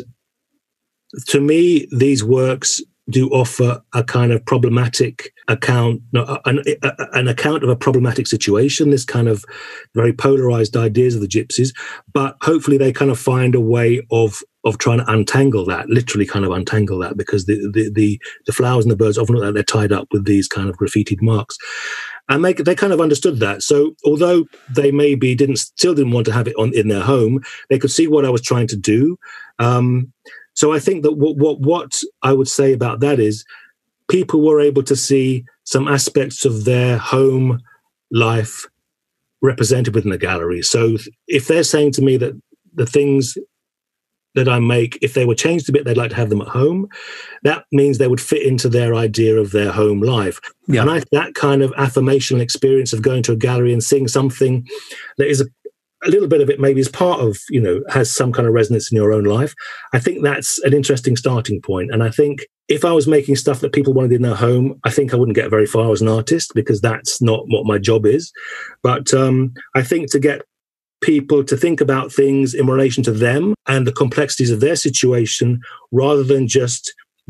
to me, these works do offer a kind of problematic account, no, an, an account of a problematic situation, this kind of very polarized ideas of the gypsies, but hopefully they kind of find a way of of trying to untangle that, literally kind of untangle that, because the the the, the flowers and the birds often look like they're tied up with these kind of graffitied marks. And they they kind of understood that. So although they maybe didn't still didn't want to have it on in their home, they could see what I was trying to do. Um, So I think that what, what what I would say about that is people were able to see some aspects of their home life represented within the gallery. So if they're saying to me that the things that I make, if they were changed a bit, they'd like to have them at home, that means they would fit into their idea of their home life. Yeah. And I, that kind of affirmational experience of going to a gallery and seeing something that is a a little bit of it maybe is part of, you know, has some kind of resonance in your own life. I think that's an interesting starting point. And I think if I was making stuff that people wanted in their home, I think I wouldn't get very far as an artist, because that's not what my job is. But um, I think to get people to think about things in relation to them and the complexities of their situation, rather than just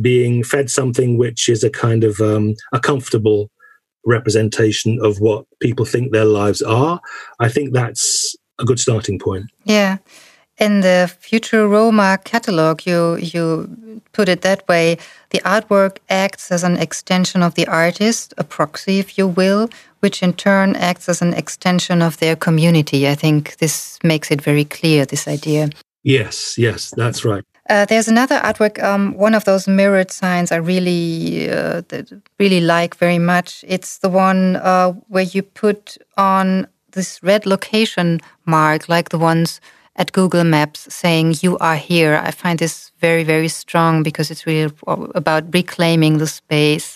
being fed something which is a kind of um, a comfortable representation of what people think their lives are, I think that's a good starting point. Yeah. In the Futuroroma catalog, you you put it that way, the artwork acts as an extension of the artist, a proxy, if you will, which in turn acts as an extension of their community. I think this makes it very clear, this idea. Yes, yes, that's right. Uh, there's another artwork, um, one of those mirrored signs I really, uh, really like very much. It's the one uh, where you put on this red location mark, like the ones at Google Maps saying, you are here. I find this very, very strong because it's really about reclaiming the space,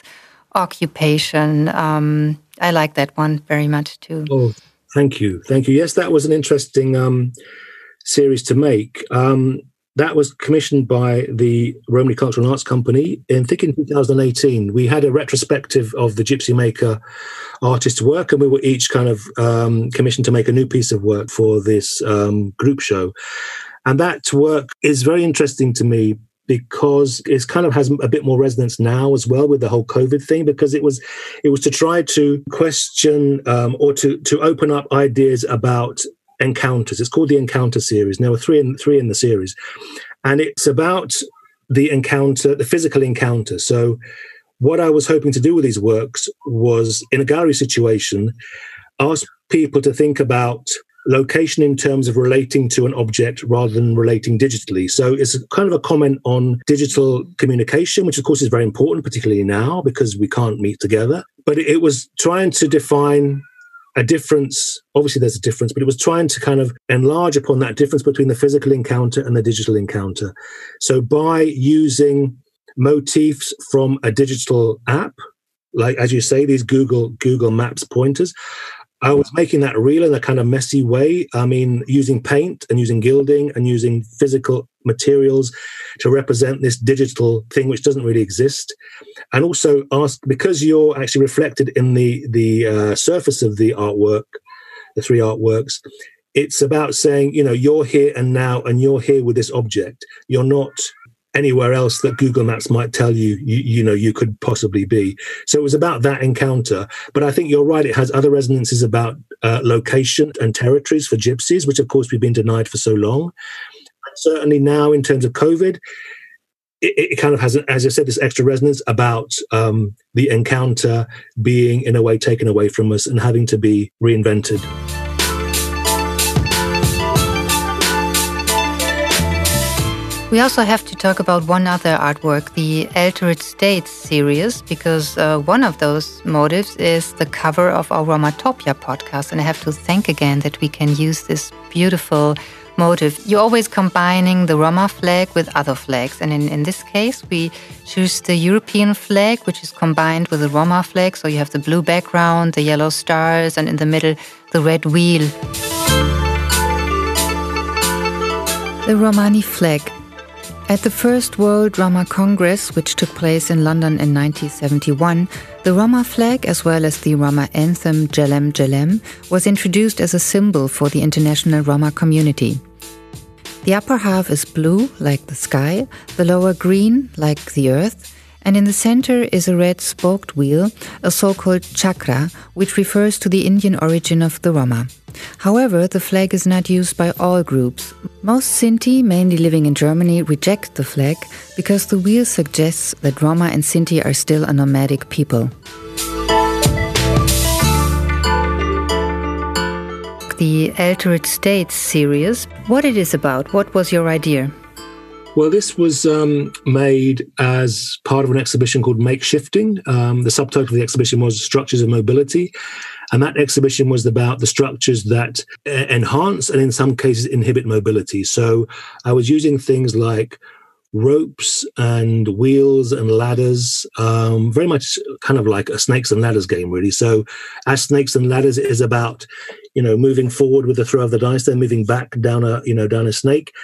occupation. Um, I like that one very much too. Oh, thank you. Thank you. Yes, that was an interesting um, series to make. Um, that was commissioned by the Romany Cultural and Arts Company in, I think, in two thousand eighteen. We had a retrospective of the Gypsy Maker artist's work, and we were each kind of um, commissioned to make a new piece of work for this um, group show. And that work is very interesting to me because it kind of has a bit more resonance now as well with the whole COVID thing, because it was it was to try to question um, or to to open up ideas about encounters. It's called the Encounter series. There were three in three in the series, and it's about the encounter, the physical encounter. So what I was hoping to do with these works was, in a gallery situation, ask people to think about location in terms of relating to an object rather than relating digitally. So it's a kind of a comment on digital communication, which of course is very important, particularly now because we can't meet together. But it was trying to define a difference. Obviously there's a difference, but it was trying to kind of enlarge upon that difference between the physical encounter and the digital encounter. So by using motifs from a digital app, like, as you say, these Google Google Maps pointers, I was making that real in a kind of messy way. I mean, using paint and using gilding and using physical materials to represent this digital thing which doesn't really exist. And also ask, because you're actually reflected in the, the uh, surface of the artwork, the three artworks, it's about saying, you know, you're here and now, and you're here with this object. You're not anywhere else that Google Maps might tell you, you, you know, you could possibly be. So it was about that encounter. But I think you're right. It has other resonances about uh, location and territories for gypsies, which of course we've been denied for so long. And certainly now in terms of COVID, it, it kind of has, as I said, this extra resonance about um, the encounter being in a way taken away from us and having to be reinvented. We also have to talk about one other artwork, the Altered States series, because uh, one of those motives is the cover of our Romatopia podcast. And I have to thank again that we can use this beautiful motive. You're always combining the Roma flag with other flags. And in, in this case, we choose the European flag, which is combined with the Roma flag. So you have the blue background, the yellow stars, and in the middle, the red wheel. The Romani flag. At the first World Roma Congress, which took place in London in nineteen seventy-one, the Roma flag, as well as the Roma anthem Jelem Jelem, was introduced as a symbol for the international Roma community. The upper half is blue, like the sky, the lower green, like the earth, and in the center is a red spoked wheel, a so-called chakra, which refers to the Indian origin of the Roma. However, the flag is not used by all groups. Most Sinti, mainly living in Germany, reject the flag because the wheel suggests that Roma and Sinti are still a nomadic people. The Altered States series, what it is about, what was your idea? Well, this was um, made as part of an exhibition called Makeshifting. Um, the subtitle of the exhibition was Structures of Mobility. And that exhibition was about the structures that uh, enhance and in some cases inhibit mobility. So I was using things like ropes and wheels and ladders, um, very much kind of like a snakes and ladders game, really. So as Snakes and Ladders is about, you know, moving forward with the throw of the dice, then moving back down a, you know, down a snake.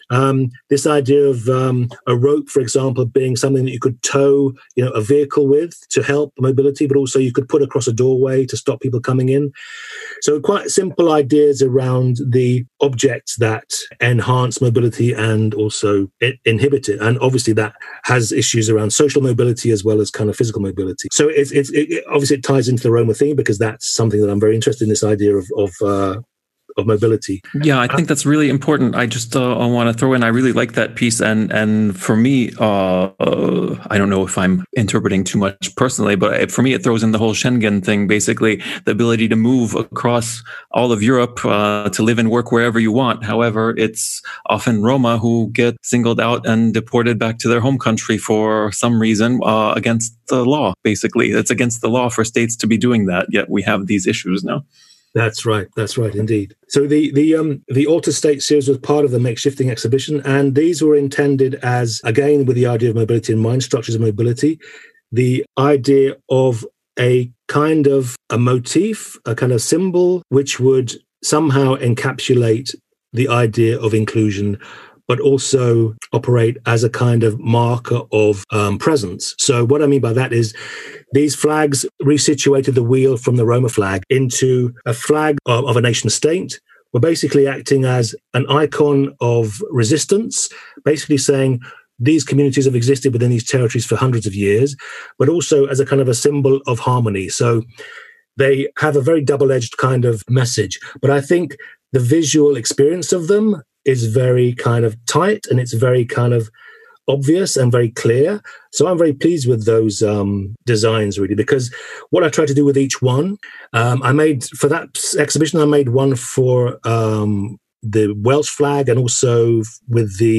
Um, this idea of um, a rope, for example, being something that you could tow, you know, a vehicle with to help mobility, but also you could put across a doorway to stop people coming in. So quite simple ideas around the objects that enhance mobility and also inhibit it. And obviously that has issues around social mobility as well as kind of physical mobility. So it's, it's it, obviously it ties into the Roma theme because that's something that I'm very interested in, this idea of, of uh, of mobility. Yeah, I think that's really important. I just uh, I want to throw in, I really like that piece. And and for me, uh, uh, I don't know if I'm interpreting too much personally, but for me, it throws in the whole Schengen thing, basically the ability to move across all of Europe uh, to live and work wherever you want. However, it's often Roma who get singled out and deported back to their home country for some reason uh, against the law, basically. It's against the law for states to be doing that, yet we have these issues now. That's right. That's right, indeed. So the the um the Altered State series was part of the Makeshifting exhibition, and these were intended as, again, with the idea of mobility in mind, structures of mobility, the idea of a kind of a motif, a kind of symbol, which would somehow encapsulate the idea of inclusion, but also operate as a kind of marker of um, presence. So what I mean by that is these flags resituated the wheel from the Roma flag into a flag of, of a nation state. We're basically acting as an icon of resistance, basically saying these communities have existed within these territories for hundreds of years, but also as a kind of a symbol of harmony. So they have a very double-edged kind of message. But I think the visual experience of them is very kind of tight, and it's very kind of obvious and very clear. So I'm very pleased with those um, designs, really, because what I tried to do with each one, um, I made, for that exhibition, I made one for um, the Welsh flag and also with the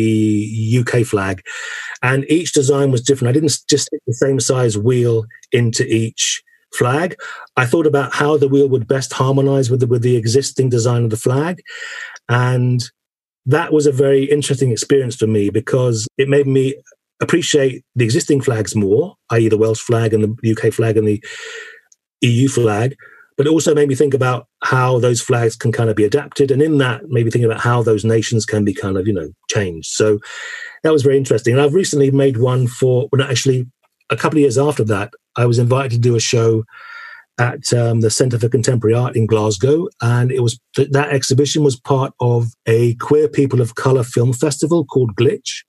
U K flag. And each design was different. I didn't just stick the same size wheel into each flag. I thought about how the wheel would best harmonize with the, with the existing design of the flag. And that was a very interesting experience for me because it made me appreciate the existing flags more, that is the Welsh flag and the U K flag and the E U flag, but it also made me think about how those flags can kind of be adapted. And in that, maybe think about how those nations can be kind of, you know, changed. So that was very interesting. And I've recently made one for, well, actually, a couple of years after that, I was invited to do a show at um, the Centre for Contemporary Art in Glasgow. And it was th- that exhibition was part of a Queer People of Colour film festival called Glitch.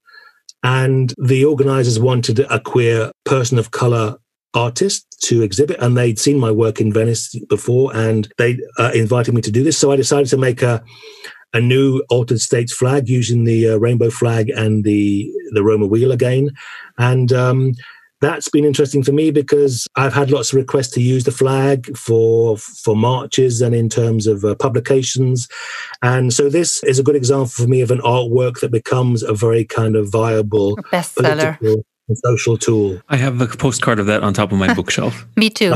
And the organisers wanted a queer person of colour artist to exhibit, and they'd seen my work in Venice before, and they uh, invited me to do this. So I decided to make a a new Altered States flag using the uh, rainbow flag and the the Roma wheel again. And um, that's been interesting for me because I've had lots of requests to use the flag for for marches and in terms of uh, publications. And so this is a good example for me of an artwork that becomes a very kind of viable bestseller and social tool. I have a postcard of that on top of my bookshelf. Me too.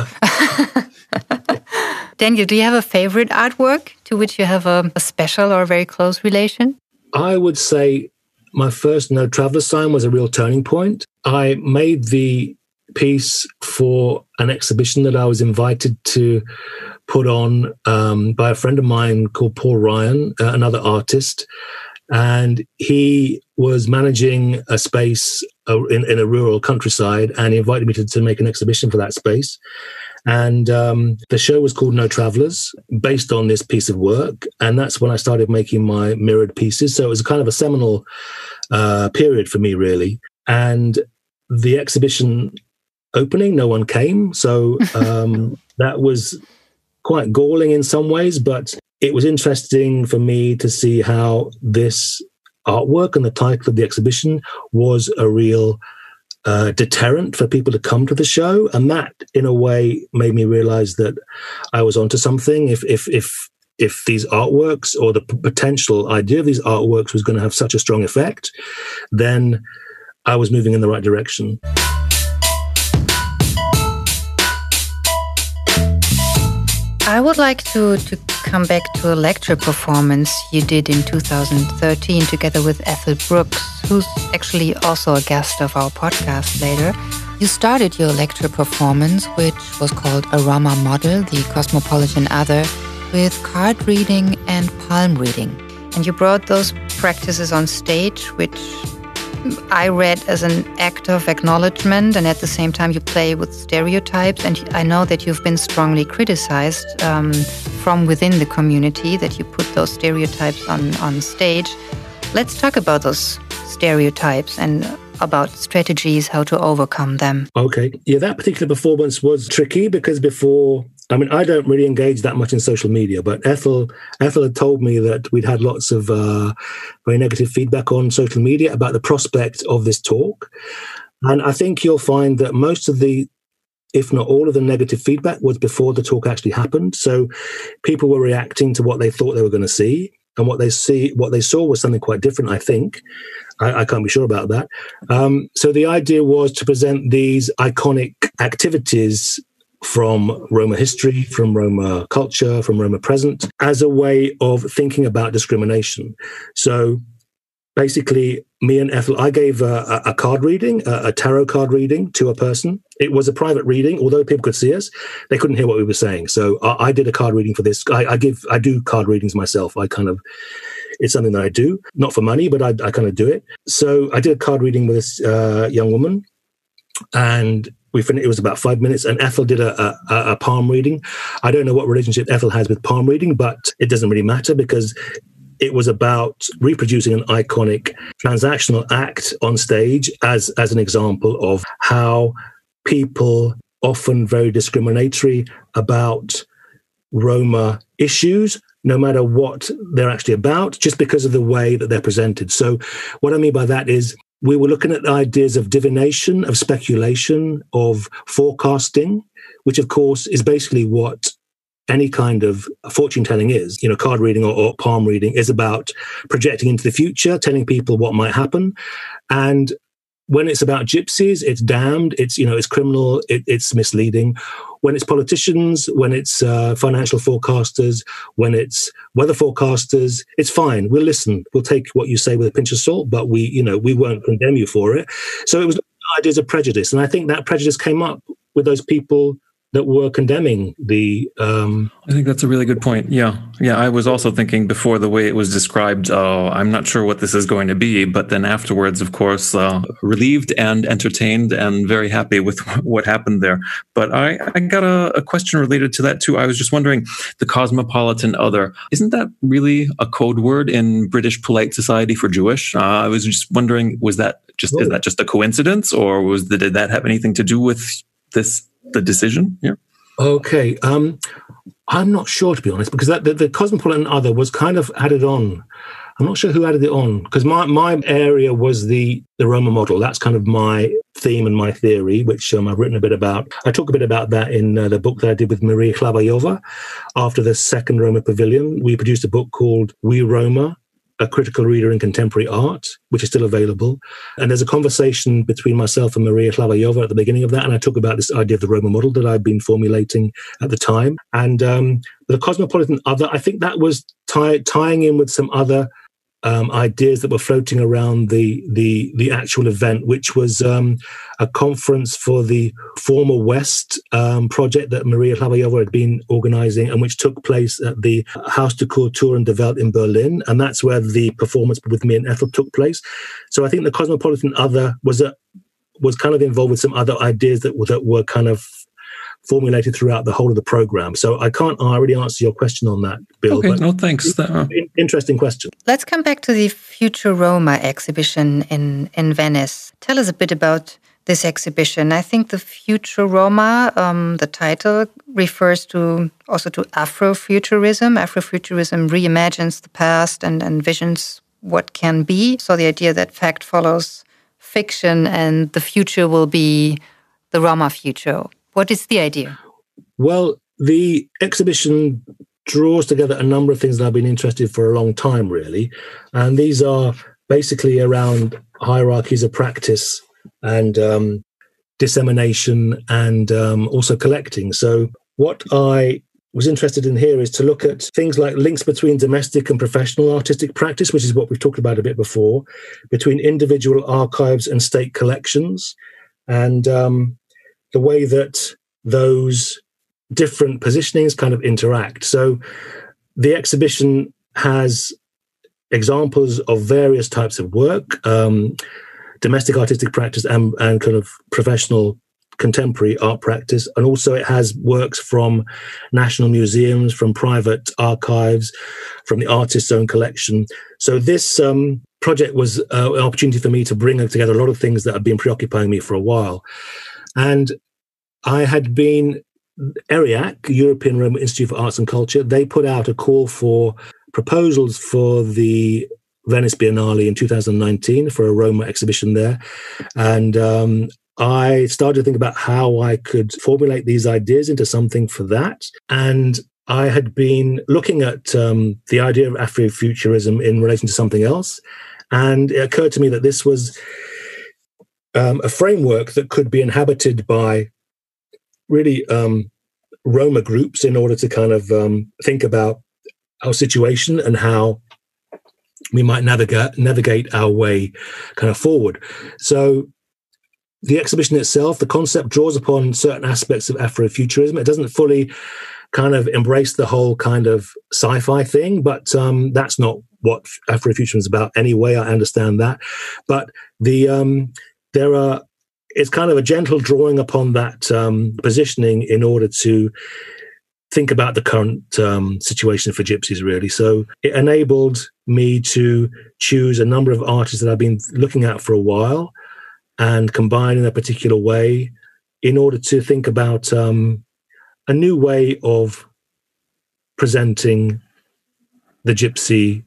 Daniel, do you have a favorite artwork to which you have a, a special or a very close relation? I would say my first No Traveller sign was a real turning point. I made the piece for an exhibition that I was invited to put on um, by a friend of mine called Paul Ryan, uh, another artist. And he was managing a space uh, in, in a rural countryside, and he invited me to, to make an exhibition for that space. And um, the show was called No Travellers, based on this piece of work. And that's when I started making my mirrored pieces. So it was kind of a seminal uh, period for me, really. And the exhibition opening, no one came. So um, that was quite galling in some ways, but it was interesting for me to see how this artwork and the title of the exhibition was a real uh, deterrent for people to come to the show. And that, in a way, made me realize that I was onto something. If, if, if, if these artworks, or the p- potential idea of these artworks, was going to have such a strong effect, then I was moving in the right direction. I would like to, to come back to a lecture performance you did in two thousand thirteen together with Ethel Brooks, who's actually also a guest of our podcast later. You started your lecture performance, which was called A Roma Model, the Cosmopolitan Other, with card reading and palm reading. And you brought those practices on stage, which I read as an act of acknowledgement, and at the same time you play with stereotypes. And I know that you've been strongly criticized um, from within the community that you put those stereotypes on, on stage. Let's talk about those stereotypes and about strategies, how to overcome them. Okay. Yeah, that particular performance was tricky because before, I mean, I don't really engage that much in social media, but Ethel Ethel had told me that we'd had lots of uh, very negative feedback on social media about the prospect of this talk. And I think you'll find that most of the, if not all of the negative feedback was before the talk actually happened. So people were reacting to what they thought they were going to see. And what they see, what they saw was something quite different, I think. I, I can't be sure about that. Um, so the idea was to present these iconic activities from Roma history, from Roma culture, from Roma present, as a way of thinking about discrimination. So basically, me and Ethel, I gave a, a card reading, a, a tarot card reading to a person. It was a private reading, although people could see us, they couldn't hear what we were saying. So I, I did a card reading for this. I, I give, I do card readings myself. I kind of, it's something that I do, not for money, but I, I kind of do it. So I did a card reading with this uh, young woman, and we finished. It was about five minutes, and Ethel did a, a, a palm reading. I don't know what relationship Ethel has with palm reading, but it doesn't really matter because it was about reproducing an iconic transactional act on stage as, as an example of how people, often very discriminatory about Roma issues, no matter what they're actually about, just because of the way that they're presented. So what I mean by that is we were looking at ideas of divination, of speculation, of forecasting, which of course is basically what any kind of fortune telling is. You know, card reading or, or palm reading is about projecting into the future, telling people what might happen. And when it's about gypsies, it's damned, it's, you know, it's criminal, it, it's misleading. When it's politicians, when it's uh, financial forecasters, when it's weather forecasters, it's fine. We'll listen. We'll take what you say with a pinch of salt, but we, you know, we won't condemn you for it. So it was ideas of prejudice. And I think that prejudice came up with those people that were condemning the... Um, I think that's a really good point. Yeah. Yeah, I was also thinking before the way it was described, oh, I'm not sure what this is going to be, but then afterwards, of course, uh, relieved and entertained and very happy with what happened there. But I, I got a, a question related to that too. I was just wondering, the cosmopolitan other, isn't that really a code word in British polite society for Jewish? Uh, I was just wondering, was that just, oh. is that just a coincidence, or was the, did that have anything to do with this, the decision here? Okay. Um, I'm not sure, to be honest, because that, the, the cosmopolitan other was kind of added on. I'm not sure who added it on, because my, my area was the, the Roma model. That's kind of my theme and my theory, which um, I've written a bit about. I talk a bit about that in uh, the book that I did with Maria Hlavaeva. After the second Roma Pavilion, we produced a book called We Roma, A Critical Reader in Contemporary Art, which is still available. And there's a conversation between myself and Maria Hlavaeva at the beginning of that, and I talk about this idea of the Roma model that I've been formulating at the time. And um, the cosmopolitan other, I think that was tie, tying in with some other um, ideas that were floating around the the the actual event, which was um, a conference for the Former West um, project that Maria Hlavaeva had been organizing, and which took place at the Haus der Kultur und der Welt in Berlin. And that's where the performance with me and Ethel took place. So I think the cosmopolitan other was a, was kind of involved with some other ideas that were, that were kind of formulated throughout the whole of the program. So I can't already answer your question on that, Bill. Okay, no, thanks. That, interesting question. Let's come back to the Future Roma exhibition in, in Venice. Tell us a bit about this exhibition. I think the Future Roma, um, the title, refers to also to Afrofuturism. Afrofuturism reimagines the past and envisions what can be. So the idea that fact follows fiction and the future will be the Roma future. What is the idea? Well, the exhibition draws together a number of things that I've been interested in for a long time, really. And these are basically around hierarchies of practice and um, dissemination and um, also collecting. So what I was interested in here is to look at things like links between domestic and professional artistic practice, which is what we've talked about a bit before, between individual archives and state collections, and um, the way that those different positionings kind of interact. So the exhibition has examples of various types of work, um, domestic artistic practice and, and kind of professional contemporary art practice. And also it has works from national museums, from private archives, from the artist's own collection. So this um, project was uh, an opportunity for me to bring together a lot of things that had been preoccupying me for a while. And I had been, ERIAC, European Roma Institute for Arts and Culture, they put out a call for proposals for the Venice Biennale in two thousand nineteen for a Roma exhibition there. And um, I started to think about how I could formulate these ideas into something for that. And I had been looking at um, the idea of Afrofuturism in relation to something else. And it occurred to me that this was um, a framework that could be inhabited by really um, Roma groups in order to kind of um, think about our situation and how we might navigate navigate our way kind of forward. So the exhibition itself, the concept draws upon certain aspects of Afrofuturism. It doesn't fully kind of embrace the whole kind of sci-fi thing, but um, that's not what Afrofuturism is about anyway. I understand that. But the um, there are, it's kind of a gentle drawing upon that um, positioning in order to think about the current um, situation for gypsies, really. So it enabled me to choose a number of artists that I've been looking at for a while and combine in a particular way in order to think about um, a new way of presenting the gypsy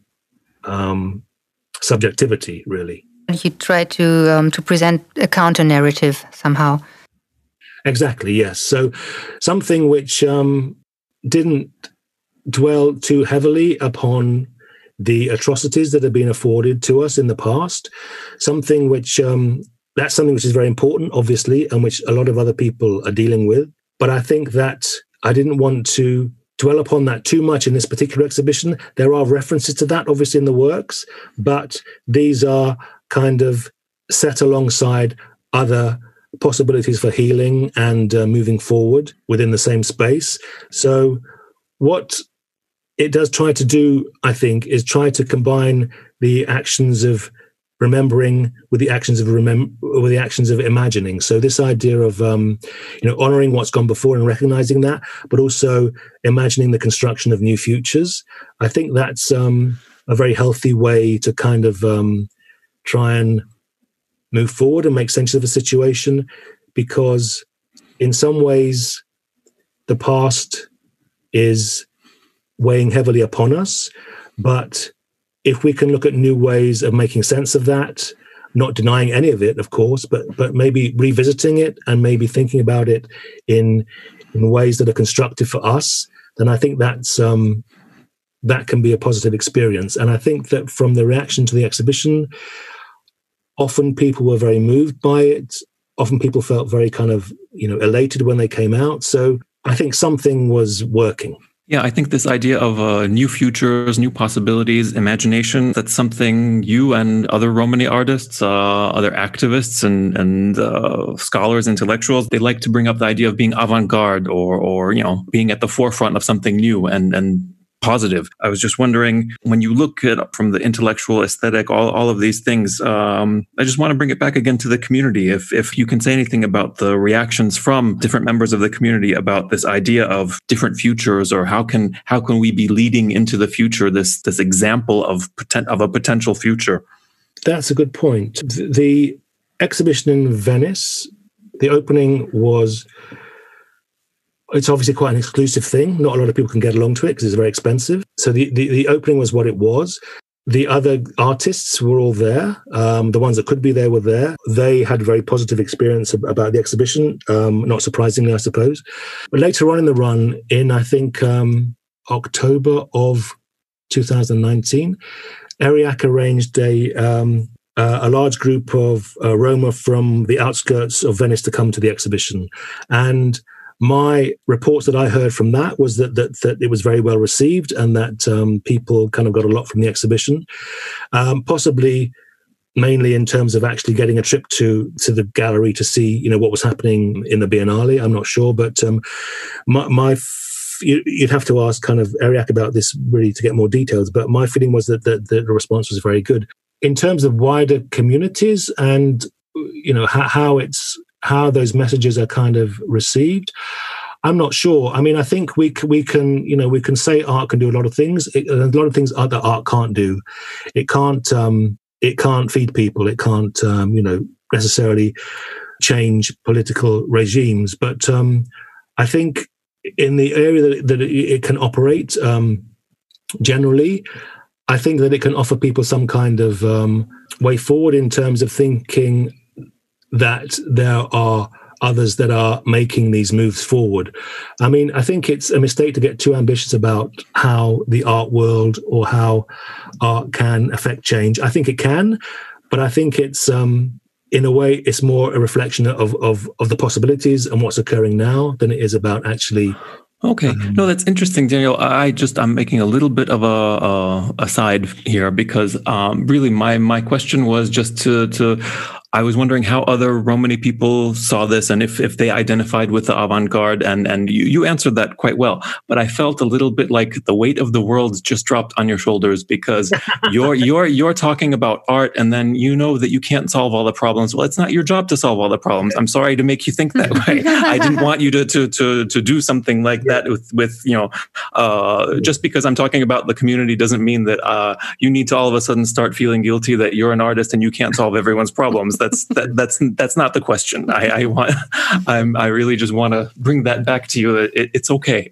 um, subjectivity, really. You try to um, to present a counter-narrative somehow. Exactly, yes. So something which um, didn't dwell too heavily upon the atrocities that have been afforded to us in the past, something which... Um, That's something which is very important, obviously, and which a lot of other people are dealing with. But I think that I didn't want to dwell upon that too much in this particular exhibition. There are references to that, obviously, in the works, but these are kind of set alongside other possibilities for healing and uh, moving forward within the same space. So what it does try to do, I think, is try to combine the actions of remembering with the actions of remem- with the actions of imagining. So this idea of um, you know, honoring what's gone before and recognizing that, but also imagining the construction of new futures. I think that's um, a very healthy way to kind of um, try and move forward and make sense of a situation, because in some ways the past is weighing heavily upon us, but if we can look at new ways of making sense of that, not denying any of it, of course, but but maybe revisiting it and maybe thinking about it in in ways that are constructive for us, then I think that's um, that can be a positive experience. And I think that from the reaction to the exhibition, often people were very moved by it. Often people felt very kind of, you know, elated when they came out. So I think something was working. Yeah, I think this idea of uh, new futures, new possibilities, imagination, that's something you and other Romani artists, uh, other activists and, and uh, scholars, intellectuals, they like to bring up the idea of being avant-garde or, or, you know, being at the forefront of something new and, and positive. I was just wondering, when you look at from the intellectual, aesthetic, all, all of these things, um, I just want to bring it back again to the community. If if you can say anything about the reactions from different members of the community about this idea of different futures, or how can how can we be leading into the future, this this example of poten- of a potential future? That's a good point. The exhibition in Venice, the opening was... It's obviously quite an exclusive thing. Not a lot of people can get along to it because it's very expensive. So the, the, the opening was what it was. The other artists were all there. Um, the ones that could be there were there. They had a very positive experience about the exhibition, um, not surprisingly, I suppose. But later on in the run, in I think um, October of two thousand nineteen, ERIAC arranged a... Um, Uh, a large group of uh, Roma from the outskirts of Venice to come to the exhibition. And my reports that I heard from that was that that, that it was very well received and that um, people kind of got a lot from the exhibition, um, possibly mainly in terms of actually getting a trip to to the gallery to see, you know, what was happening in the Biennale. I'm not sure, but um, my, my you, you'd have to ask kind of Ariak about this really to get more details, but my feeling was that the, the response was very good. In terms of wider communities and, you know, how, how it's, how those messages are kind of received, I'm not sure. I mean, I think we c- we can, you know, we can say art can do a lot of things. It, a lot of things that art can't do. It can't, um, it can't feed people. It can't, um, you know, necessarily change political regimes. But um, I think in the area that, that it, it can operate, um, generally, I think that it can offer people some kind of um, way forward in terms of thinking that there are others that are making these moves forward. I mean, I think it's a mistake to get too ambitious about how the art world or how art can affect change. I think it can, but I think it's, um, in a way, it's more a reflection of, of, of the possibilities and what's occurring now than it is about actually. Okay. No, that's interesting, Daniel. I just, I'm making a little bit of a, a aside here because um, really my, my question was just to, to, I was wondering how other Romani people saw this and if, if they identified with the avant-garde, and, and you, you answered that quite well. But I felt a little bit like the weight of the world just dropped on your shoulders because you're, you're, you're talking about art and then you know that you can't solve all the problems. Well, it's not your job to solve all the problems. I'm sorry to make you think that way. I didn't want you to, to, to, to do something like that with, with, you know, uh, just because I'm talking about the community doesn't mean that, uh, you need to all of a sudden start feeling guilty that you're an artist and you can't solve everyone's problems. That's that, that's that's not the question. I, I want. I'm. I really just want to bring that back to you. That it, it's okay.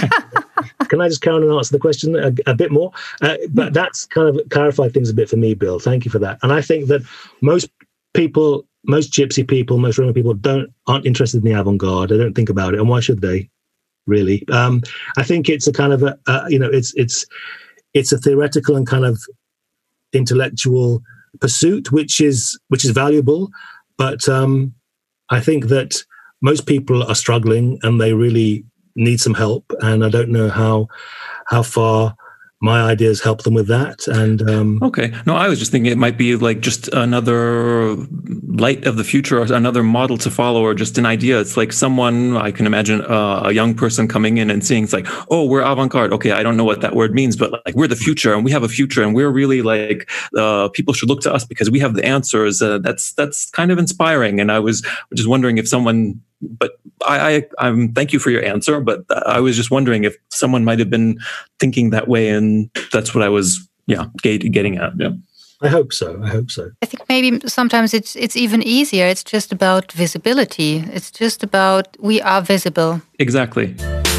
Can I just carry on and answer the question a, a bit more? Uh, but that's kind of clarified things a bit for me, Bill. Thank you for that. And I think that most people, most Gypsy people, most Roma people don't aren't interested in the avant-garde. They don't think about it, and why should they? Really, um, I think it's a kind of a uh, you know, it's it's it's a theoretical and kind of intellectual pursuit, which is which is valuable, but um, I think that most people are struggling and they really need some help. And I don't know how how far my ideas help them with that. And um, okay, no, I was just thinking it might be like just another light of the future, or another model to follow, or just an idea. It's like someone, I can imagine uh, a young person coming in and saying, it's like, oh, we're avant-garde. Okay, I don't know what that word means, but like we're the future and we have a future and we're really like, uh, people should look to us because we have the answers. Uh, that's that's kind of inspiring. And I was just wondering if someone, but I, I I'm thank you for your answer, but I was just wondering if someone might have been thinking that way, and that's what I was, yeah, getting at. Yeah. I hope so. I hope so. I think maybe sometimes it's it's even easier. It's just about visibility. It's just about we are visible. Exactly.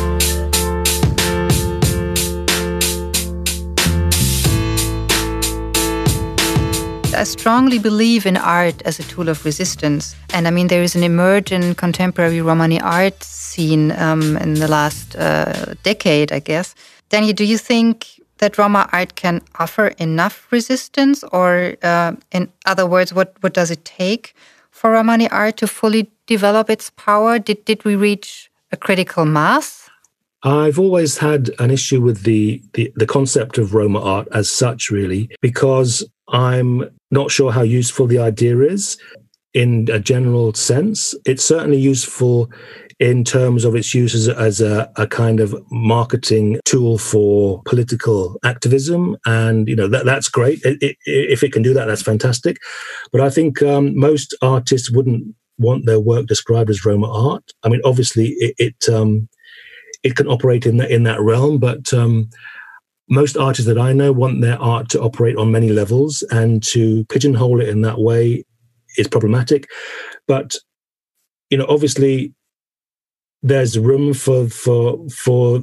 I strongly believe in art as a tool of resistance. And I mean, there is an emergent contemporary Romani art scene um, in the last uh, decade, I guess. Daniel, do you think that Roma art can offer enough resistance? Or uh, in other words, what, what does it take for Romani art to fully develop its power? Did, did we reach a critical mass? I've always had an issue with the, the, the concept of Roma art as such, really, because I'm not sure how useful the idea is in a general sense. It's certainly useful in terms of its use as, as a, a kind of marketing tool for political activism. And, you know, that that's great. It, it, if it can do that, that's fantastic. But I think um, most artists wouldn't want their work described as Roma art. I mean, obviously, it it, um, it can operate in that, in that realm, but um, most artists that I know want their art to operate on many levels, and to pigeonhole it in that way is problematic. But, you know, obviously there's room for for for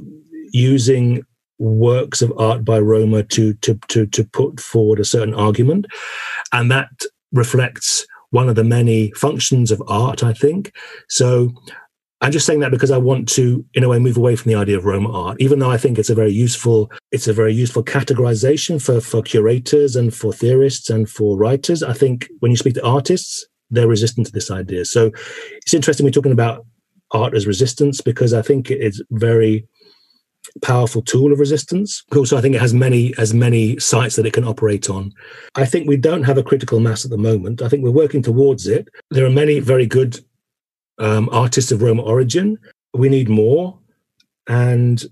using works of art by Roma to to to to put forward a certain argument, and that reflects one of the many functions of art, I think. So I'm just saying that because I want to, in a way, move away from the idea of Roma art, even though I think it's a very useful, it's a very useful categorization for, for curators and for theorists and for writers. I think when you speak to artists, they're resistant to this idea. So it's interesting we're talking about art as resistance, because I think it's a very powerful tool of resistance. But also, I think it has many, as many sites that it can operate on. I think we don't have a critical mass at the moment. I think we're working towards it. There are many very good Um, artists of Roma origin. We need more. And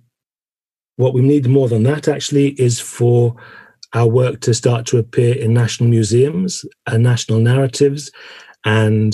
what we need more than that, actually, is for our work to start to appear in national museums and national narratives and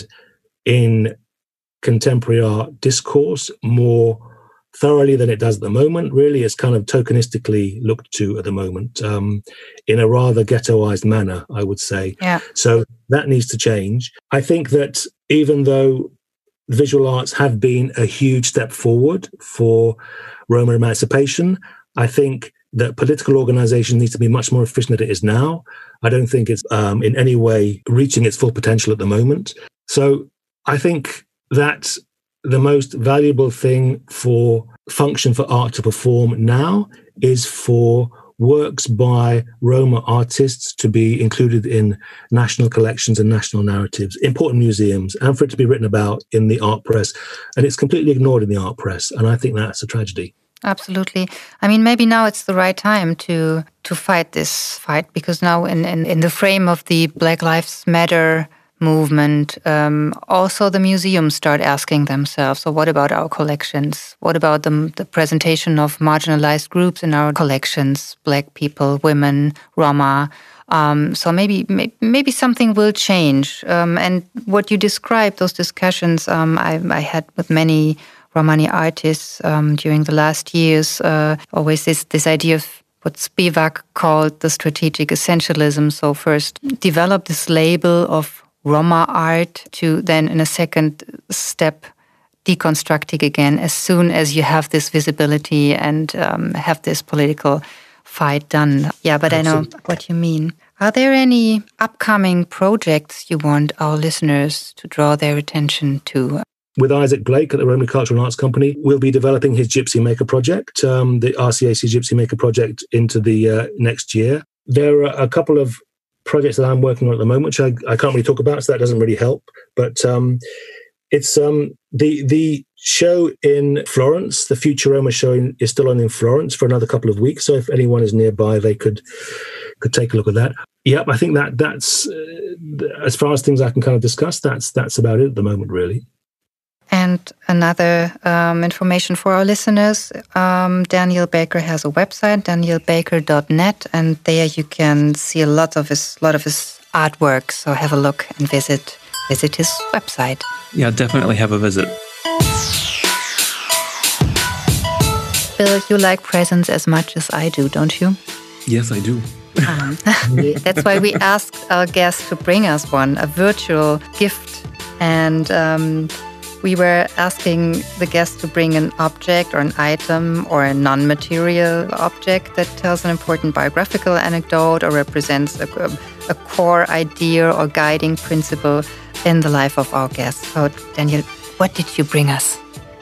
in contemporary art discourse more thoroughly than it does at the moment. Really, it's kind of tokenistically looked to at the moment, um, in a rather ghettoized manner, I would say. Yeah. So that needs to change. I think that even though visual arts have been a huge step forward for Roma emancipation, I think that political organization needs to be much more efficient than it is now. I don't think it's um, in any way reaching its full potential at the moment. So I think that the most valuable thing for function for art to perform now is for works by Roma artists to be included in national collections and national narratives, important museums, and for it to be written about in the art press. And it's completely ignored in the art press. And I think that's a tragedy. Absolutely. I mean, maybe now it's the right time to to fight this fight, because now in, in, in the frame of the Black Lives Matter movement, um, also the museums start asking themselves, so what about our collections? What about the, the presentation of marginalized groups in our collections, Black people, women, Roma? Um, so maybe maybe something will change. Um, and what you described, those discussions um, I, I had with many Romani artists um, during the last years, uh, always this, this idea of what Spivak called the strategic essentialism. So first develop this label of Roma art to then in a second step deconstructing again as soon as you have this visibility and um, have this political fight done. Yeah, but Absolutely. I know what you mean. Are there any upcoming projects you want our listeners to draw their attention to? With Isaac Blake at the Roma Cultural Arts Company, we'll be developing his Gypsy Maker project, um, the R C A C Gypsy Maker project, into the uh, next year. There are a couple of projects that I'm working on at the moment, which I, I can't really talk about, so that doesn't really help. But um, it's um, the the show in Florence, the Future Roma show in, is still on in Florence for another couple of weeks. So if anyone is nearby, they could could take a look at that. Yep, I think that that's uh, as far as things I can kind of discuss. That's that's about it at the moment, really. And another um, information for our listeners, um, Daniel Baker has a website, daniel baker dot net, and there you can see a lot of his lot of his artwork. So have a look and visit visit his website. Yeah, definitely have a visit. Bill, you like presents as much as I do, don't you? Yes, I do. Um, that's why we asked our guest to bring us one, a virtual gift, and. Um, We were asking the guest to bring an object or an item or a non-material object that tells an important biographical anecdote or represents a, a core idea or guiding principle in the life of our guest. So, Daniel, what did you bring us?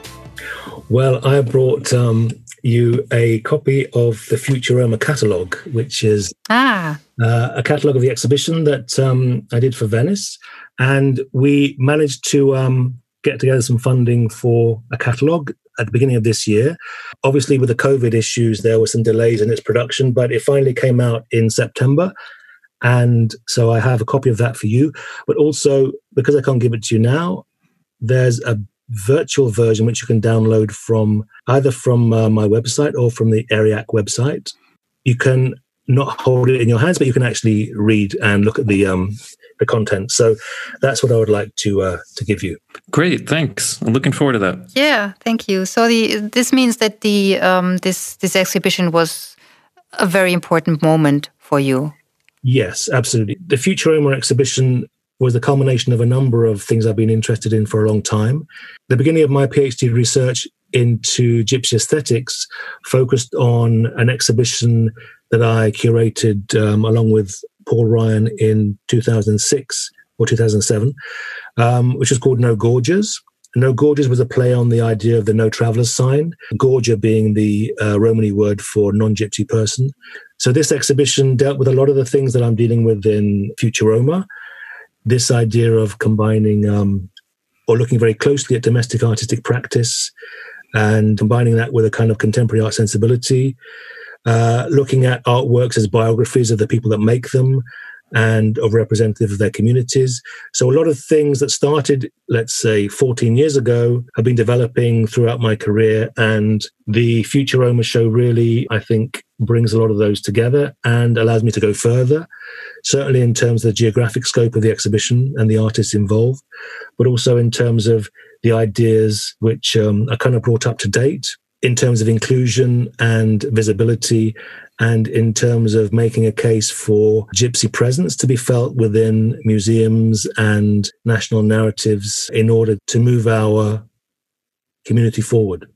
Well, I brought um, you a copy of the Future Roma catalogue, which is ah. uh, a catalogue of the exhibition that um, I did for Venice. And we managed to... Um, get together some funding for a catalogue at the beginning of this year. Obviously, with the COVID issues, there were some delays in its production, but it finally came out in September. And so I have a copy of that for you. But also, because I can't give it to you now, there's a virtual version which you can download from either from uh, my website or from the ERIAC website. You can not hold it in your hands, but you can actually read and look at the um, the content. So that's what I would like to uh, to give you. Great, thanks. I'm looking forward to that. Yeah, thank you. So the this means that the um, this this exhibition was a very important moment for you. Yes, absolutely. The Future Roma exhibition was the culmination of a number of things I've been interested in for a long time. The beginning of my PhD research into gypsy aesthetics focused on an exhibition that I curated um, along with Paul Ryan in two thousand six or two thousand seven, um, which was called No Gorges. No Gorges was a play on the idea of the no travelers sign, Gorgia being the uh, Romani word for non-gypsy person. So this exhibition dealt with a lot of the things that I'm dealing with in Future Roma. This idea of combining um, or looking very closely at domestic artistic practice and combining that with a kind of contemporary art sensibility, uh, looking at artworks as biographies of the people that make them, and of representative of their communities. So a lot of things that started, let's say, fourteen years ago have been developing throughout my career. And the Future Roma show really, I think, brings a lot of those together and allows me to go further, certainly in terms of the geographic scope of the exhibition and the artists involved, but also in terms of the ideas which um, are kind of brought up to date in terms of inclusion and visibility, and in terms of making a case for Gypsy presence to be felt within museums and national narratives in order to move our community forward.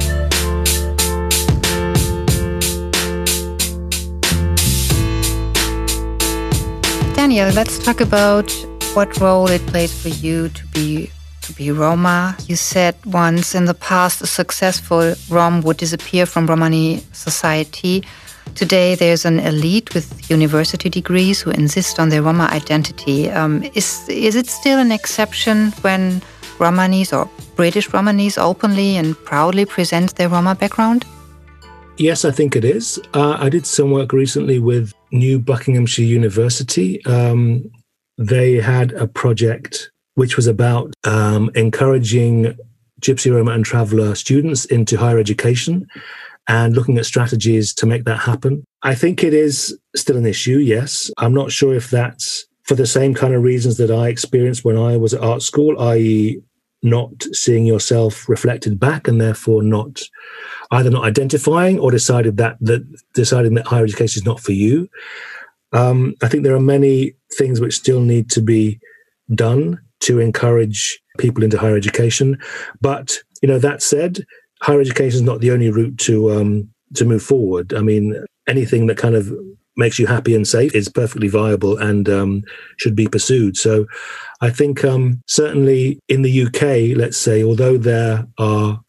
Daniel, let's talk about what role it played for you to be to be Roma. You said once in the past a successful Rom would disappear from Romani society. Today there's an elite with university degrees who insist on their Roma identity. Um, is, is it still an exception when Romanis or British Romanis openly and proudly present their Roma background? Yes, I think it is. Uh, I did some work recently with New Buckinghamshire University. Um, they had a project which was about um, encouraging Gypsy, Roma and Traveller students into higher education and looking at strategies to make that happen. I think it is still an issue, yes. I'm not sure if that's for the same kind of reasons that I experienced when I was at art school, that is not seeing yourself reflected back and therefore not either not identifying or decided that, that deciding that higher education is not for you. Um, I think there are many things which still need to be done to encourage people into higher education. But, you know, that said, higher education is not the only route to um, to move forward. I mean, anything that kind of makes you happy and safe is perfectly viable and um, should be pursued. So I think um, certainly in the U K, let's say, although there are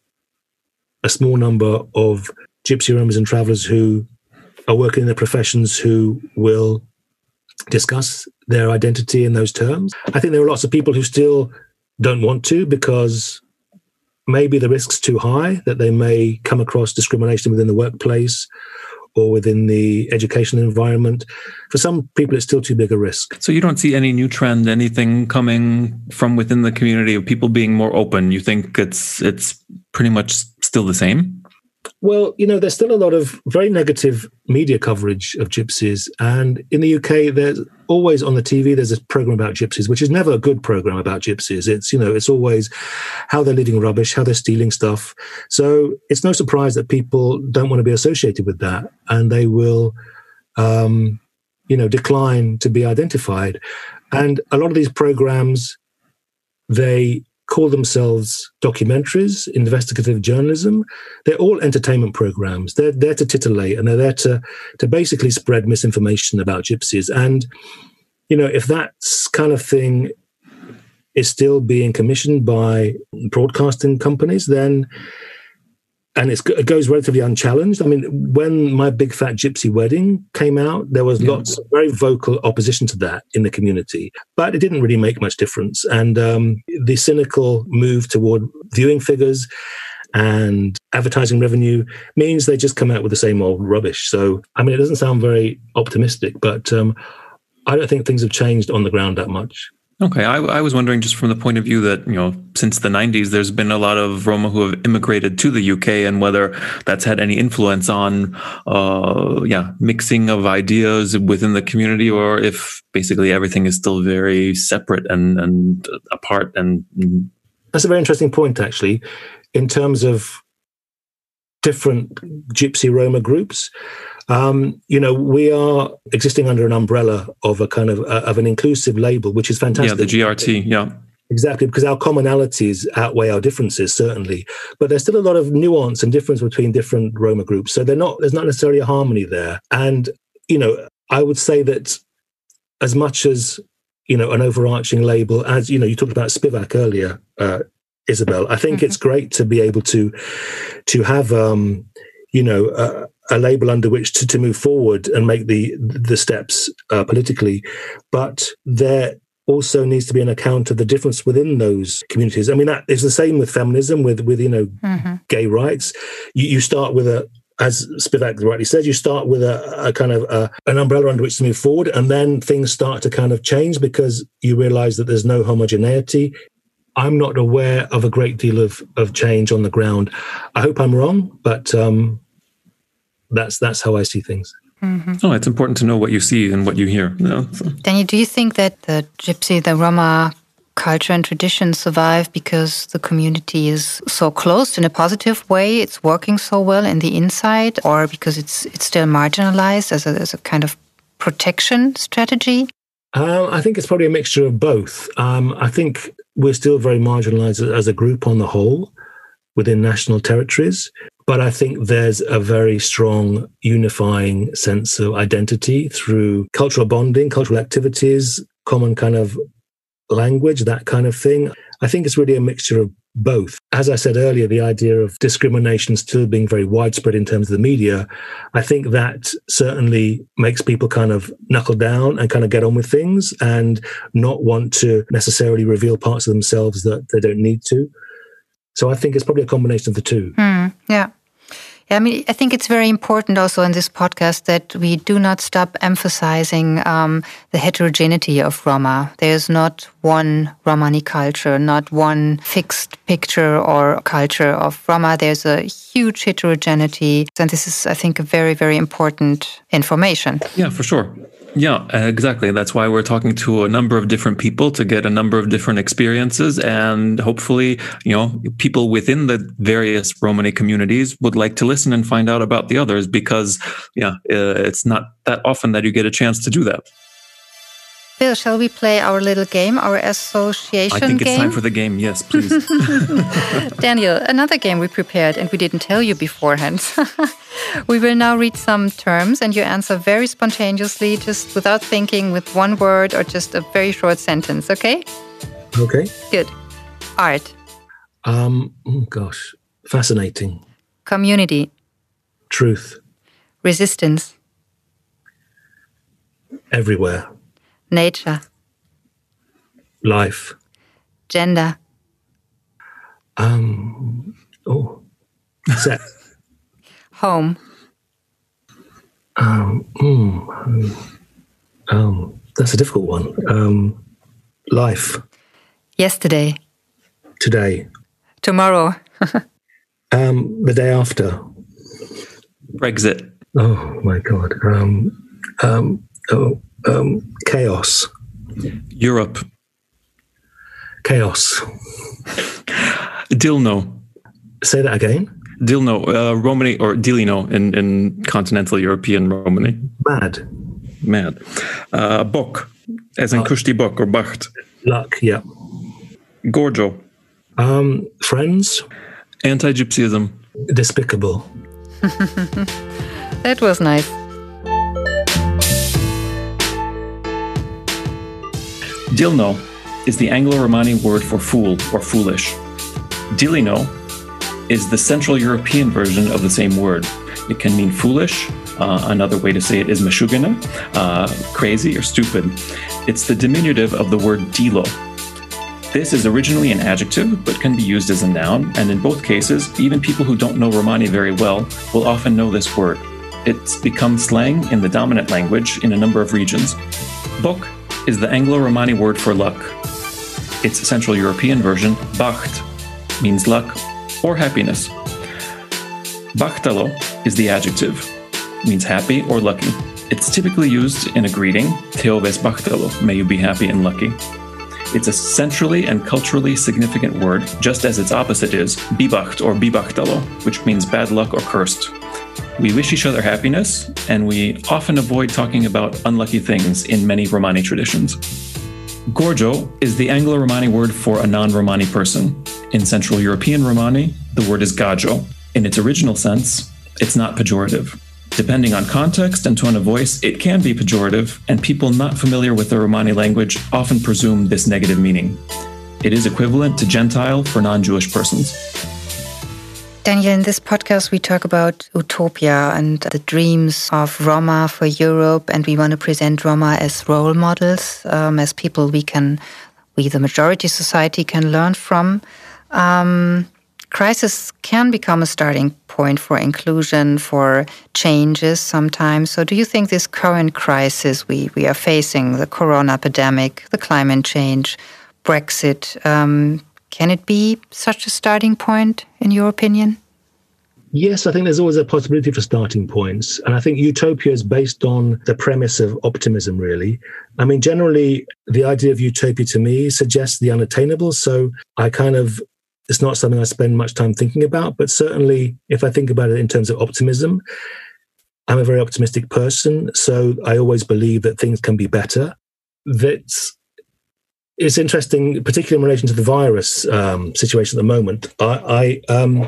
a small number of Gypsy Romas and Travellers who are working in the professions who will discuss their identity in those terms, I think there are lots of people who still don't want to because maybe the risk's too high, that they may come across discrimination within the workplace or within the educational environment. For some people, it's still too big a risk. So you don't see any new trend, anything coming from within the community of people being more open? You think it's it's pretty much still the same? Well, you know, there's still a lot of very negative media coverage of gypsies. And in the U K, there's always on the T V, there's a program about gypsies, which is never a good program about gypsies. It's, you know, it's always how they're living rubbish, how they're stealing stuff. So it's no surprise that people don't want to be associated with that. And they will, um, you know, decline to be identified. And a lot of these programs, they call themselves documentaries, investigative journalism. They're all entertainment programs. They're there to titillate, and they're there to to basically spread misinformation about gypsies. And, you know, if that kind of thing is still being commissioned by broadcasting companies, then, and it's, it goes relatively unchallenged. I mean, when My Big Fat Gypsy Wedding came out, there was yeah. lots of very vocal opposition to that in the community, but it didn't really make much difference. And um, the cynical move toward viewing figures and advertising revenue means they just come out with the same old rubbish. So, I mean, it doesn't sound very optimistic, but um, I don't think things have changed on the ground that much. Okay, I, I was wondering just from the point of view that, you know, since the nineties, there's been a lot of Roma who have immigrated to the U K, and whether that's had any influence on, uh, yeah, mixing of ideas within the community, or if basically everything is still very separate and, and apart. And that's a very interesting point, actually, in terms of different Gypsy Roma groups. Um, you know, we are existing under an umbrella of a kind of uh, of an inclusive label, which is fantastic. Yeah, the G R T, yeah. Exactly, because our commonalities outweigh our differences, certainly. But there's still a lot of nuance and difference between different Roma groups. So they're not, there's not necessarily a harmony there. And, you know, I would say that as much as, you know, an overarching label, as, you know, you talked about Spivak earlier, uh, Isabel, I think mm-hmm. it's great to be able to, to have, um, you know, uh, a label under which to, to move forward and make the the steps uh, politically, but there also needs to be an account of the difference within those communities. I mean, that is the same with feminism, with with you know, mm-hmm. gay rights. You, you start with a, as Spivak rightly said, you start with a, a kind of a, an umbrella under which to move forward, and then things start to kind of change because you realize that there's no homogeneity. I'm not aware of a great deal of, of change on the ground. I hope I'm wrong, but um, that's that's how I see things. Mm-hmm. Oh, it's important to know what you see and what you hear. You know, so. Daniel, do you think that the Gypsy, the Roma culture and tradition survive because the community is so closed in a positive way, it's working so well in the inside, or because it's it's still marginalized as a, as a kind of protection strategy? Uh, I think it's probably a mixture of both. Um, I think we're still very marginalized as a group on the whole within national territories, but I think there's a very strong unifying sense of identity through cultural bonding, cultural activities, common kind of language, that kind of thing. I think it's really a mixture of both. As I said earlier, the idea of discrimination still being very widespread in terms of the media, I think that certainly makes people kind of knuckle down and kind of get on with things and not want to necessarily reveal parts of themselves that they don't need to. So I think it's probably a combination of the two. Mm, yeah. I mean, I think it's very important also in this podcast that we do not stop emphasizing um, the heterogeneity of Roma. There's not one Romani culture, not one fixed picture or culture of Roma. There's a huge heterogeneity. And this is, I think, a very, very important information. Yeah, for sure. Yeah, exactly. That's why we're talking to a number of different people to get a number of different experiences, and hopefully, you know, people within the various Romani communities would like to listen and find out about the others, because, yeah, uh, it's not that often that you get a chance to do that. Bill, shall we play our little game, our association game? I think it's game? time for the game, yes, please. Daniel, another game we prepared and we didn't tell you beforehand. We will now read some terms and you answer very spontaneously, just without thinking, with one word or just a very short sentence, okay? Okay. Good. Art. Um, oh gosh, fascinating. Community. Truth. Resistance. Everywhere. Nature. Life. Gender. Um. Oh. Sex. Home. Um. Mm, um. That's a difficult one. Um. Life. Yesterday. Today. Tomorrow. um. The day after. Brexit. Oh my God. Um. Um. Oh. Um, chaos. Europe. Chaos. Dilno. Say that again. Dilno, uh, Romani, or Dilino in, in continental European Romani. Mad. Mad. Uh, Bok, as in uh, Kushti Bok or Bacht. Luck, yeah. Gorjo. Um, friends. Anti-Gypsyism. Despicable. That was nice. Dilno is the Anglo-Romani word for fool or foolish. Dilino is the Central European version of the same word. It can mean foolish. Uh, another way to say it is meshugana, uh, crazy or stupid. It's the diminutive of the word dilo. This is originally an adjective, but can be used as a noun, and in both cases, even people who don't know Romani very well will often know this word. It's become slang in the dominant language in a number of regions. Bok is the Anglo-Romani word for luck. Its Central European version, bacht, means luck or happiness. Bachtalo is the adjective, means happy or lucky. It's typically used in a greeting, Teo ves bachtalo, may you be happy and lucky. It's a centrally and culturally significant word, just as its opposite is bibacht or bibachtalo, which means bad luck or cursed. We wish each other happiness, and we often avoid talking about unlucky things in many Romani traditions. Gorjo is the Anglo-Romani word for a non-Romani person. In Central European Romani, the word is gajo. In its original sense, it's not pejorative. Depending on context and tone of voice, it can be pejorative, and people not familiar with the Romani language often presume this negative meaning. It is equivalent to Gentile for non-Jewish persons. Daniel, in this podcast, we talk about utopia and the dreams of Roma for Europe, and we want to present Roma as role models, um, as people we can, we the majority society can learn from. Um, crisis can become a starting point for inclusion, for changes sometimes. So do you think this current crisis we, we are facing, the corona epidemic, the climate change, Brexit, um, can it be such a starting point, in your opinion? Yes, I think there's always a possibility for starting points. And I think utopia is based on the premise of optimism, really. I mean, generally, the idea of utopia to me suggests the unattainable. So I kind of, it's not something I spend much time thinking about. But certainly, if I think about it in terms of optimism, I'm a very optimistic person. So I always believe that things can be better. That's It's interesting, particularly in relation to the virus um, situation at the moment. I, I um,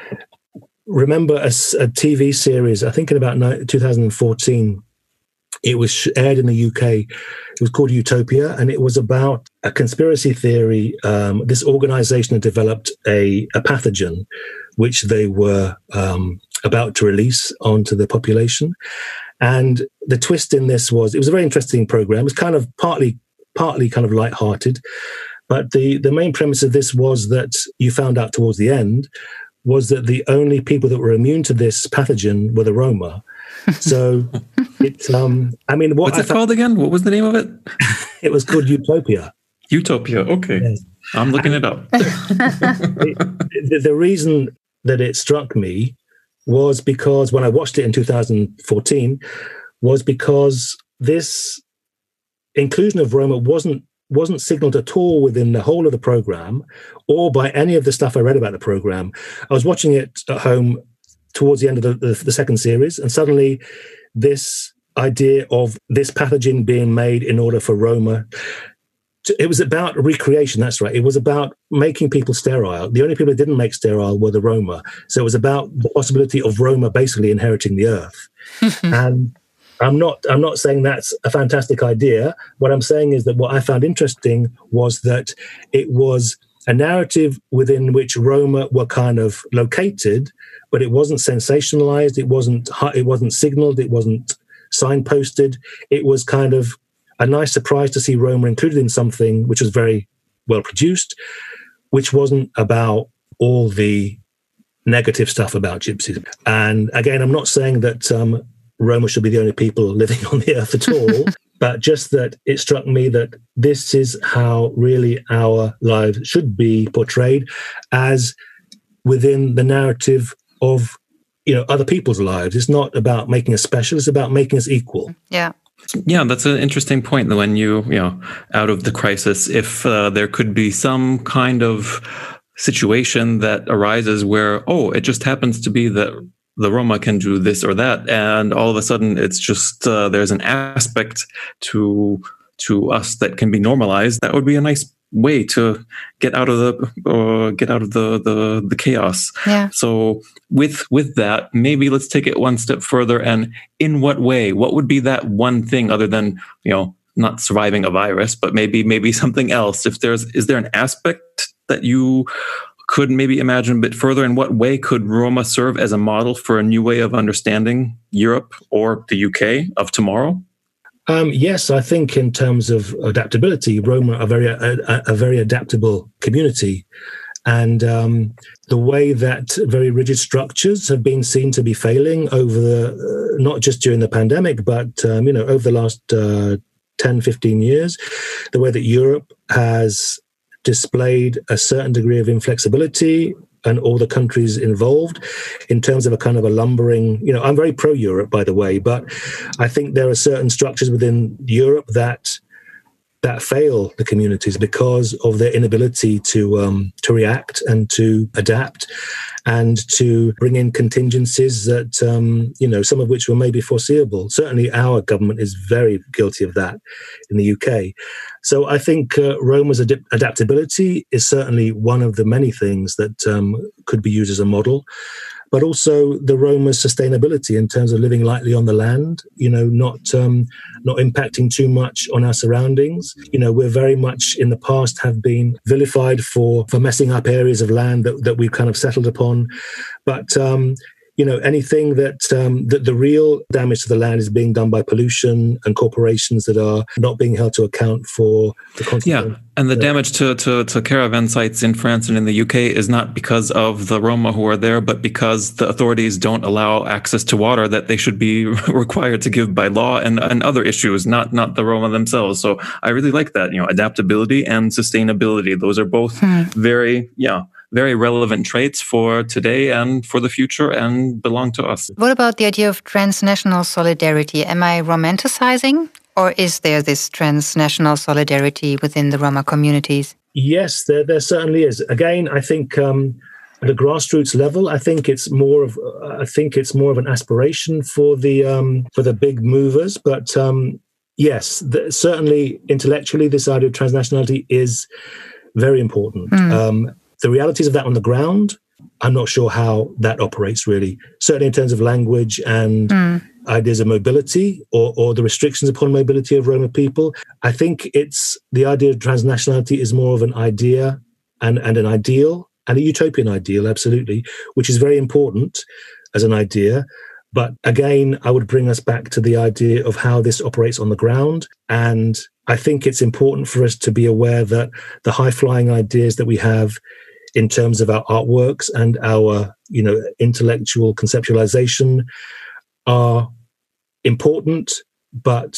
remember a, a T V series, I think in about two thousand fourteen, it was aired in the U K. It was called Utopia, and it was about a conspiracy theory. Um, this organization had developed a, a pathogen, which they were um, about to release onto the population. And the twist in this was, it was a very interesting program. It was kind of partly partly kind of lighthearted. But the, the main premise of this was that you found out towards the end was that the only people that were immune to this pathogen were the Roma. So it's, um, I mean, what what's I it called again? What was the name of it? It was called Utopia. Utopia. Okay. Yes. I'm looking and it up. it, the, the reason that it struck me was because when I watched it in two thousand fourteen was because this inclusion of Roma wasn't wasn't signaled at all within the whole of the program or by any of the stuff I read about the program. I was watching it at home towards the end of the, the, the second series, and suddenly this idea of this pathogen being made in order for Roma, to, it was about recreation, that's right. It was about making people sterile. The only people that didn't make sterile were the Roma. So it was about the possibility of Roma basically inheriting the earth. And I'm not I'm not saying that's a fantastic idea. What I'm saying is that what I found interesting was that it was a narrative within which Roma were kind of located, but it wasn't sensationalized, it wasn't it wasn't signaled, it wasn't signposted. It was kind of a nice surprise to see Roma included in something which was very well produced, which wasn't about all the negative stuff about gypsies. And again, I'm not saying that um, Roma should be the only people living on the earth at all, but just that it struck me that this is how really our lives should be portrayed, as within the narrative of, you know, other people's lives. It's not about making us special, it's about making us equal. Yeah. Yeah, that's an interesting point. When you, you know, out of the crisis, if uh, there could be some kind of situation that arises where, oh, it just happens to be that the Roma can do this or that, and all of a sudden it's just uh, there's an aspect to to us that can be normalized. That would be a nice way to get out of the uh, get out of the, the the chaos. Yeah. So with with that, maybe let's take it one step further. And in what way? What would be that one thing other than, you know, not surviving a virus, but maybe maybe something else? If there's is there an aspect that you could maybe imagine a bit further? In what way could Roma serve as a model for a new way of understanding Europe or the U K of tomorrow? Um, yes, I think in terms of adaptability, Roma are very a, a very adaptable community. And um, the way that very rigid structures have been seen to be failing over the, uh, not just during the pandemic, but, um, you know, over the last uh, ten, fifteen years, the way that Europe has displayed a certain degree of inflexibility, and all the countries involved in terms of a kind of a lumbering, you know, I'm very pro-Europe, by the way, but I think there are certain structures within Europe that that fail the communities because of their inability to um, to react and to adapt and to bring in contingencies that, um, you know, some of which were maybe foreseeable. Certainly our government is very guilty of that in the U K. So I think uh, Roma's ad- adaptability is certainly one of the many things that um, could be used as a model, but also the Roma's sustainability in terms of living lightly on the land, you know, not um, not impacting too much on our surroundings. You know, we're very much in the past have been vilified for, for messing up areas of land that, that we've kind of settled upon. But, um, you know, anything that um, that the real damage to the land is being done by pollution and corporations that are not being held to account for the consequences. Yeah, and the damage to, to, to caravan sites in France and in the U K is not because of the Roma who are there, but because the authorities don't allow access to water that they should be required to give by law, and, and other issues, not not the Roma themselves. So I really like that, you know, adaptability and sustainability. Those are both hmm. very, yeah, very relevant traits for today and for the future and belong to us. What about the idea of transnational solidarity? Am I romanticizing, or is there this transnational solidarity within the Roma communities? Yes, there, there certainly is. Again, I think um, at a grassroots level, I think it's more of I think it's more of an aspiration for the um, for the big movers. But um, yes, the, certainly intellectually, this idea of transnationality is very important. Mm. Um, The realities of that on the ground, I'm not sure how that operates really. Certainly in terms of language and mm. ideas of mobility or, or the restrictions upon mobility of Roma people. I think it's the idea of transnationality is more of an idea and, and an ideal and a utopian ideal, absolutely, which is very important as an idea. But again, I would bring us back to the idea of how this operates on the ground. And I think it's important for us to be aware that the high-flying ideas that we have in terms of our artworks and our, you know, intellectual conceptualization are important, but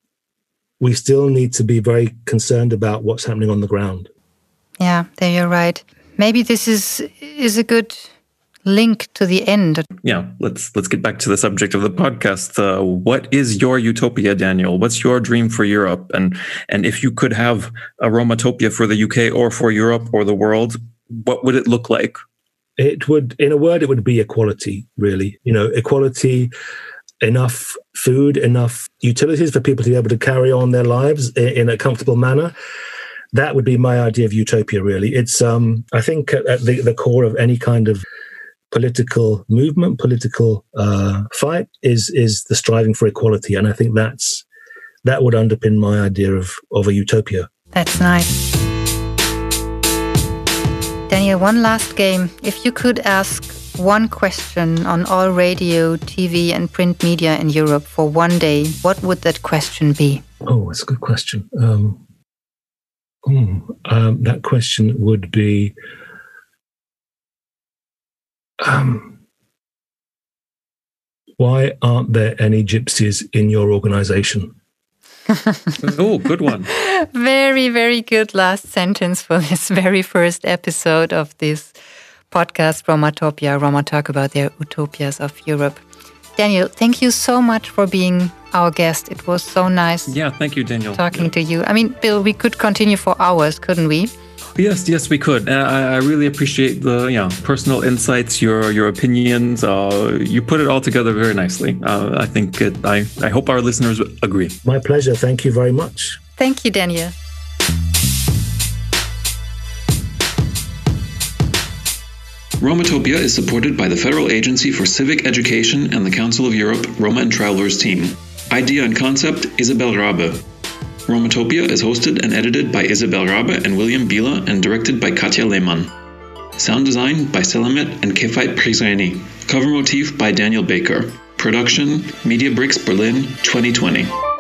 we still need to be very concerned about what's happening on the ground. Yeah, there you're right. Maybe this is is a good link to the end. Yeah, let's let's get back to the subject of the podcast. Uh, what is your utopia, Daniel? What's your dream for Europe? And and if you could have a Romatopia for the U K or for Europe or the world, what would it look like? It would, in a word, it would be equality, really. You know, equality, enough food, enough utilities for people to be able to carry on their lives in a comfortable manner. That would be my idea of utopia, really. It's, um, I think, at the, the core of any kind of political movement, political uh, fight is is the striving for equality. And I think that's that would underpin my idea of, of a utopia. That's nice. Daniel, one last game. If you could ask one question on all radio, T V and print media in Europe for one day, what would that question be? Oh, that's a good question. Um, oh, um, that question would be, um, why aren't there any gypsies in your organization? Oh, good one. Very, very good last sentence for this very first episode of this podcast, Romatopia. Roma talk about their utopias of Europe. Daniel, thank you so much for being our guest. It was so nice. Yeah, thank you, Daniel. Talking yeah. to you. I mean, Bill, we could continue for hours, couldn't we? Yes, yes, we could. Uh, I, I really appreciate the you know, personal insights, your your opinions. Uh, you put it all together very nicely. Uh, I think it, I, I hope our listeners agree. My pleasure. Thank you very much. Thank you, Daniel. Romatopia is supported by the Federal Agency for Civic Education and the Council of Europe Roma and Travelers team. Idea and concept, Isabel Rabe. Romatopia is hosted and edited by Isabel Rabe and William Bila and directed by Katja Lehmann. Sound design by Selamet and Kefait Prizreni. Cover motif by Daniel Baker. Production, Media Bricks Berlin, twenty twenty.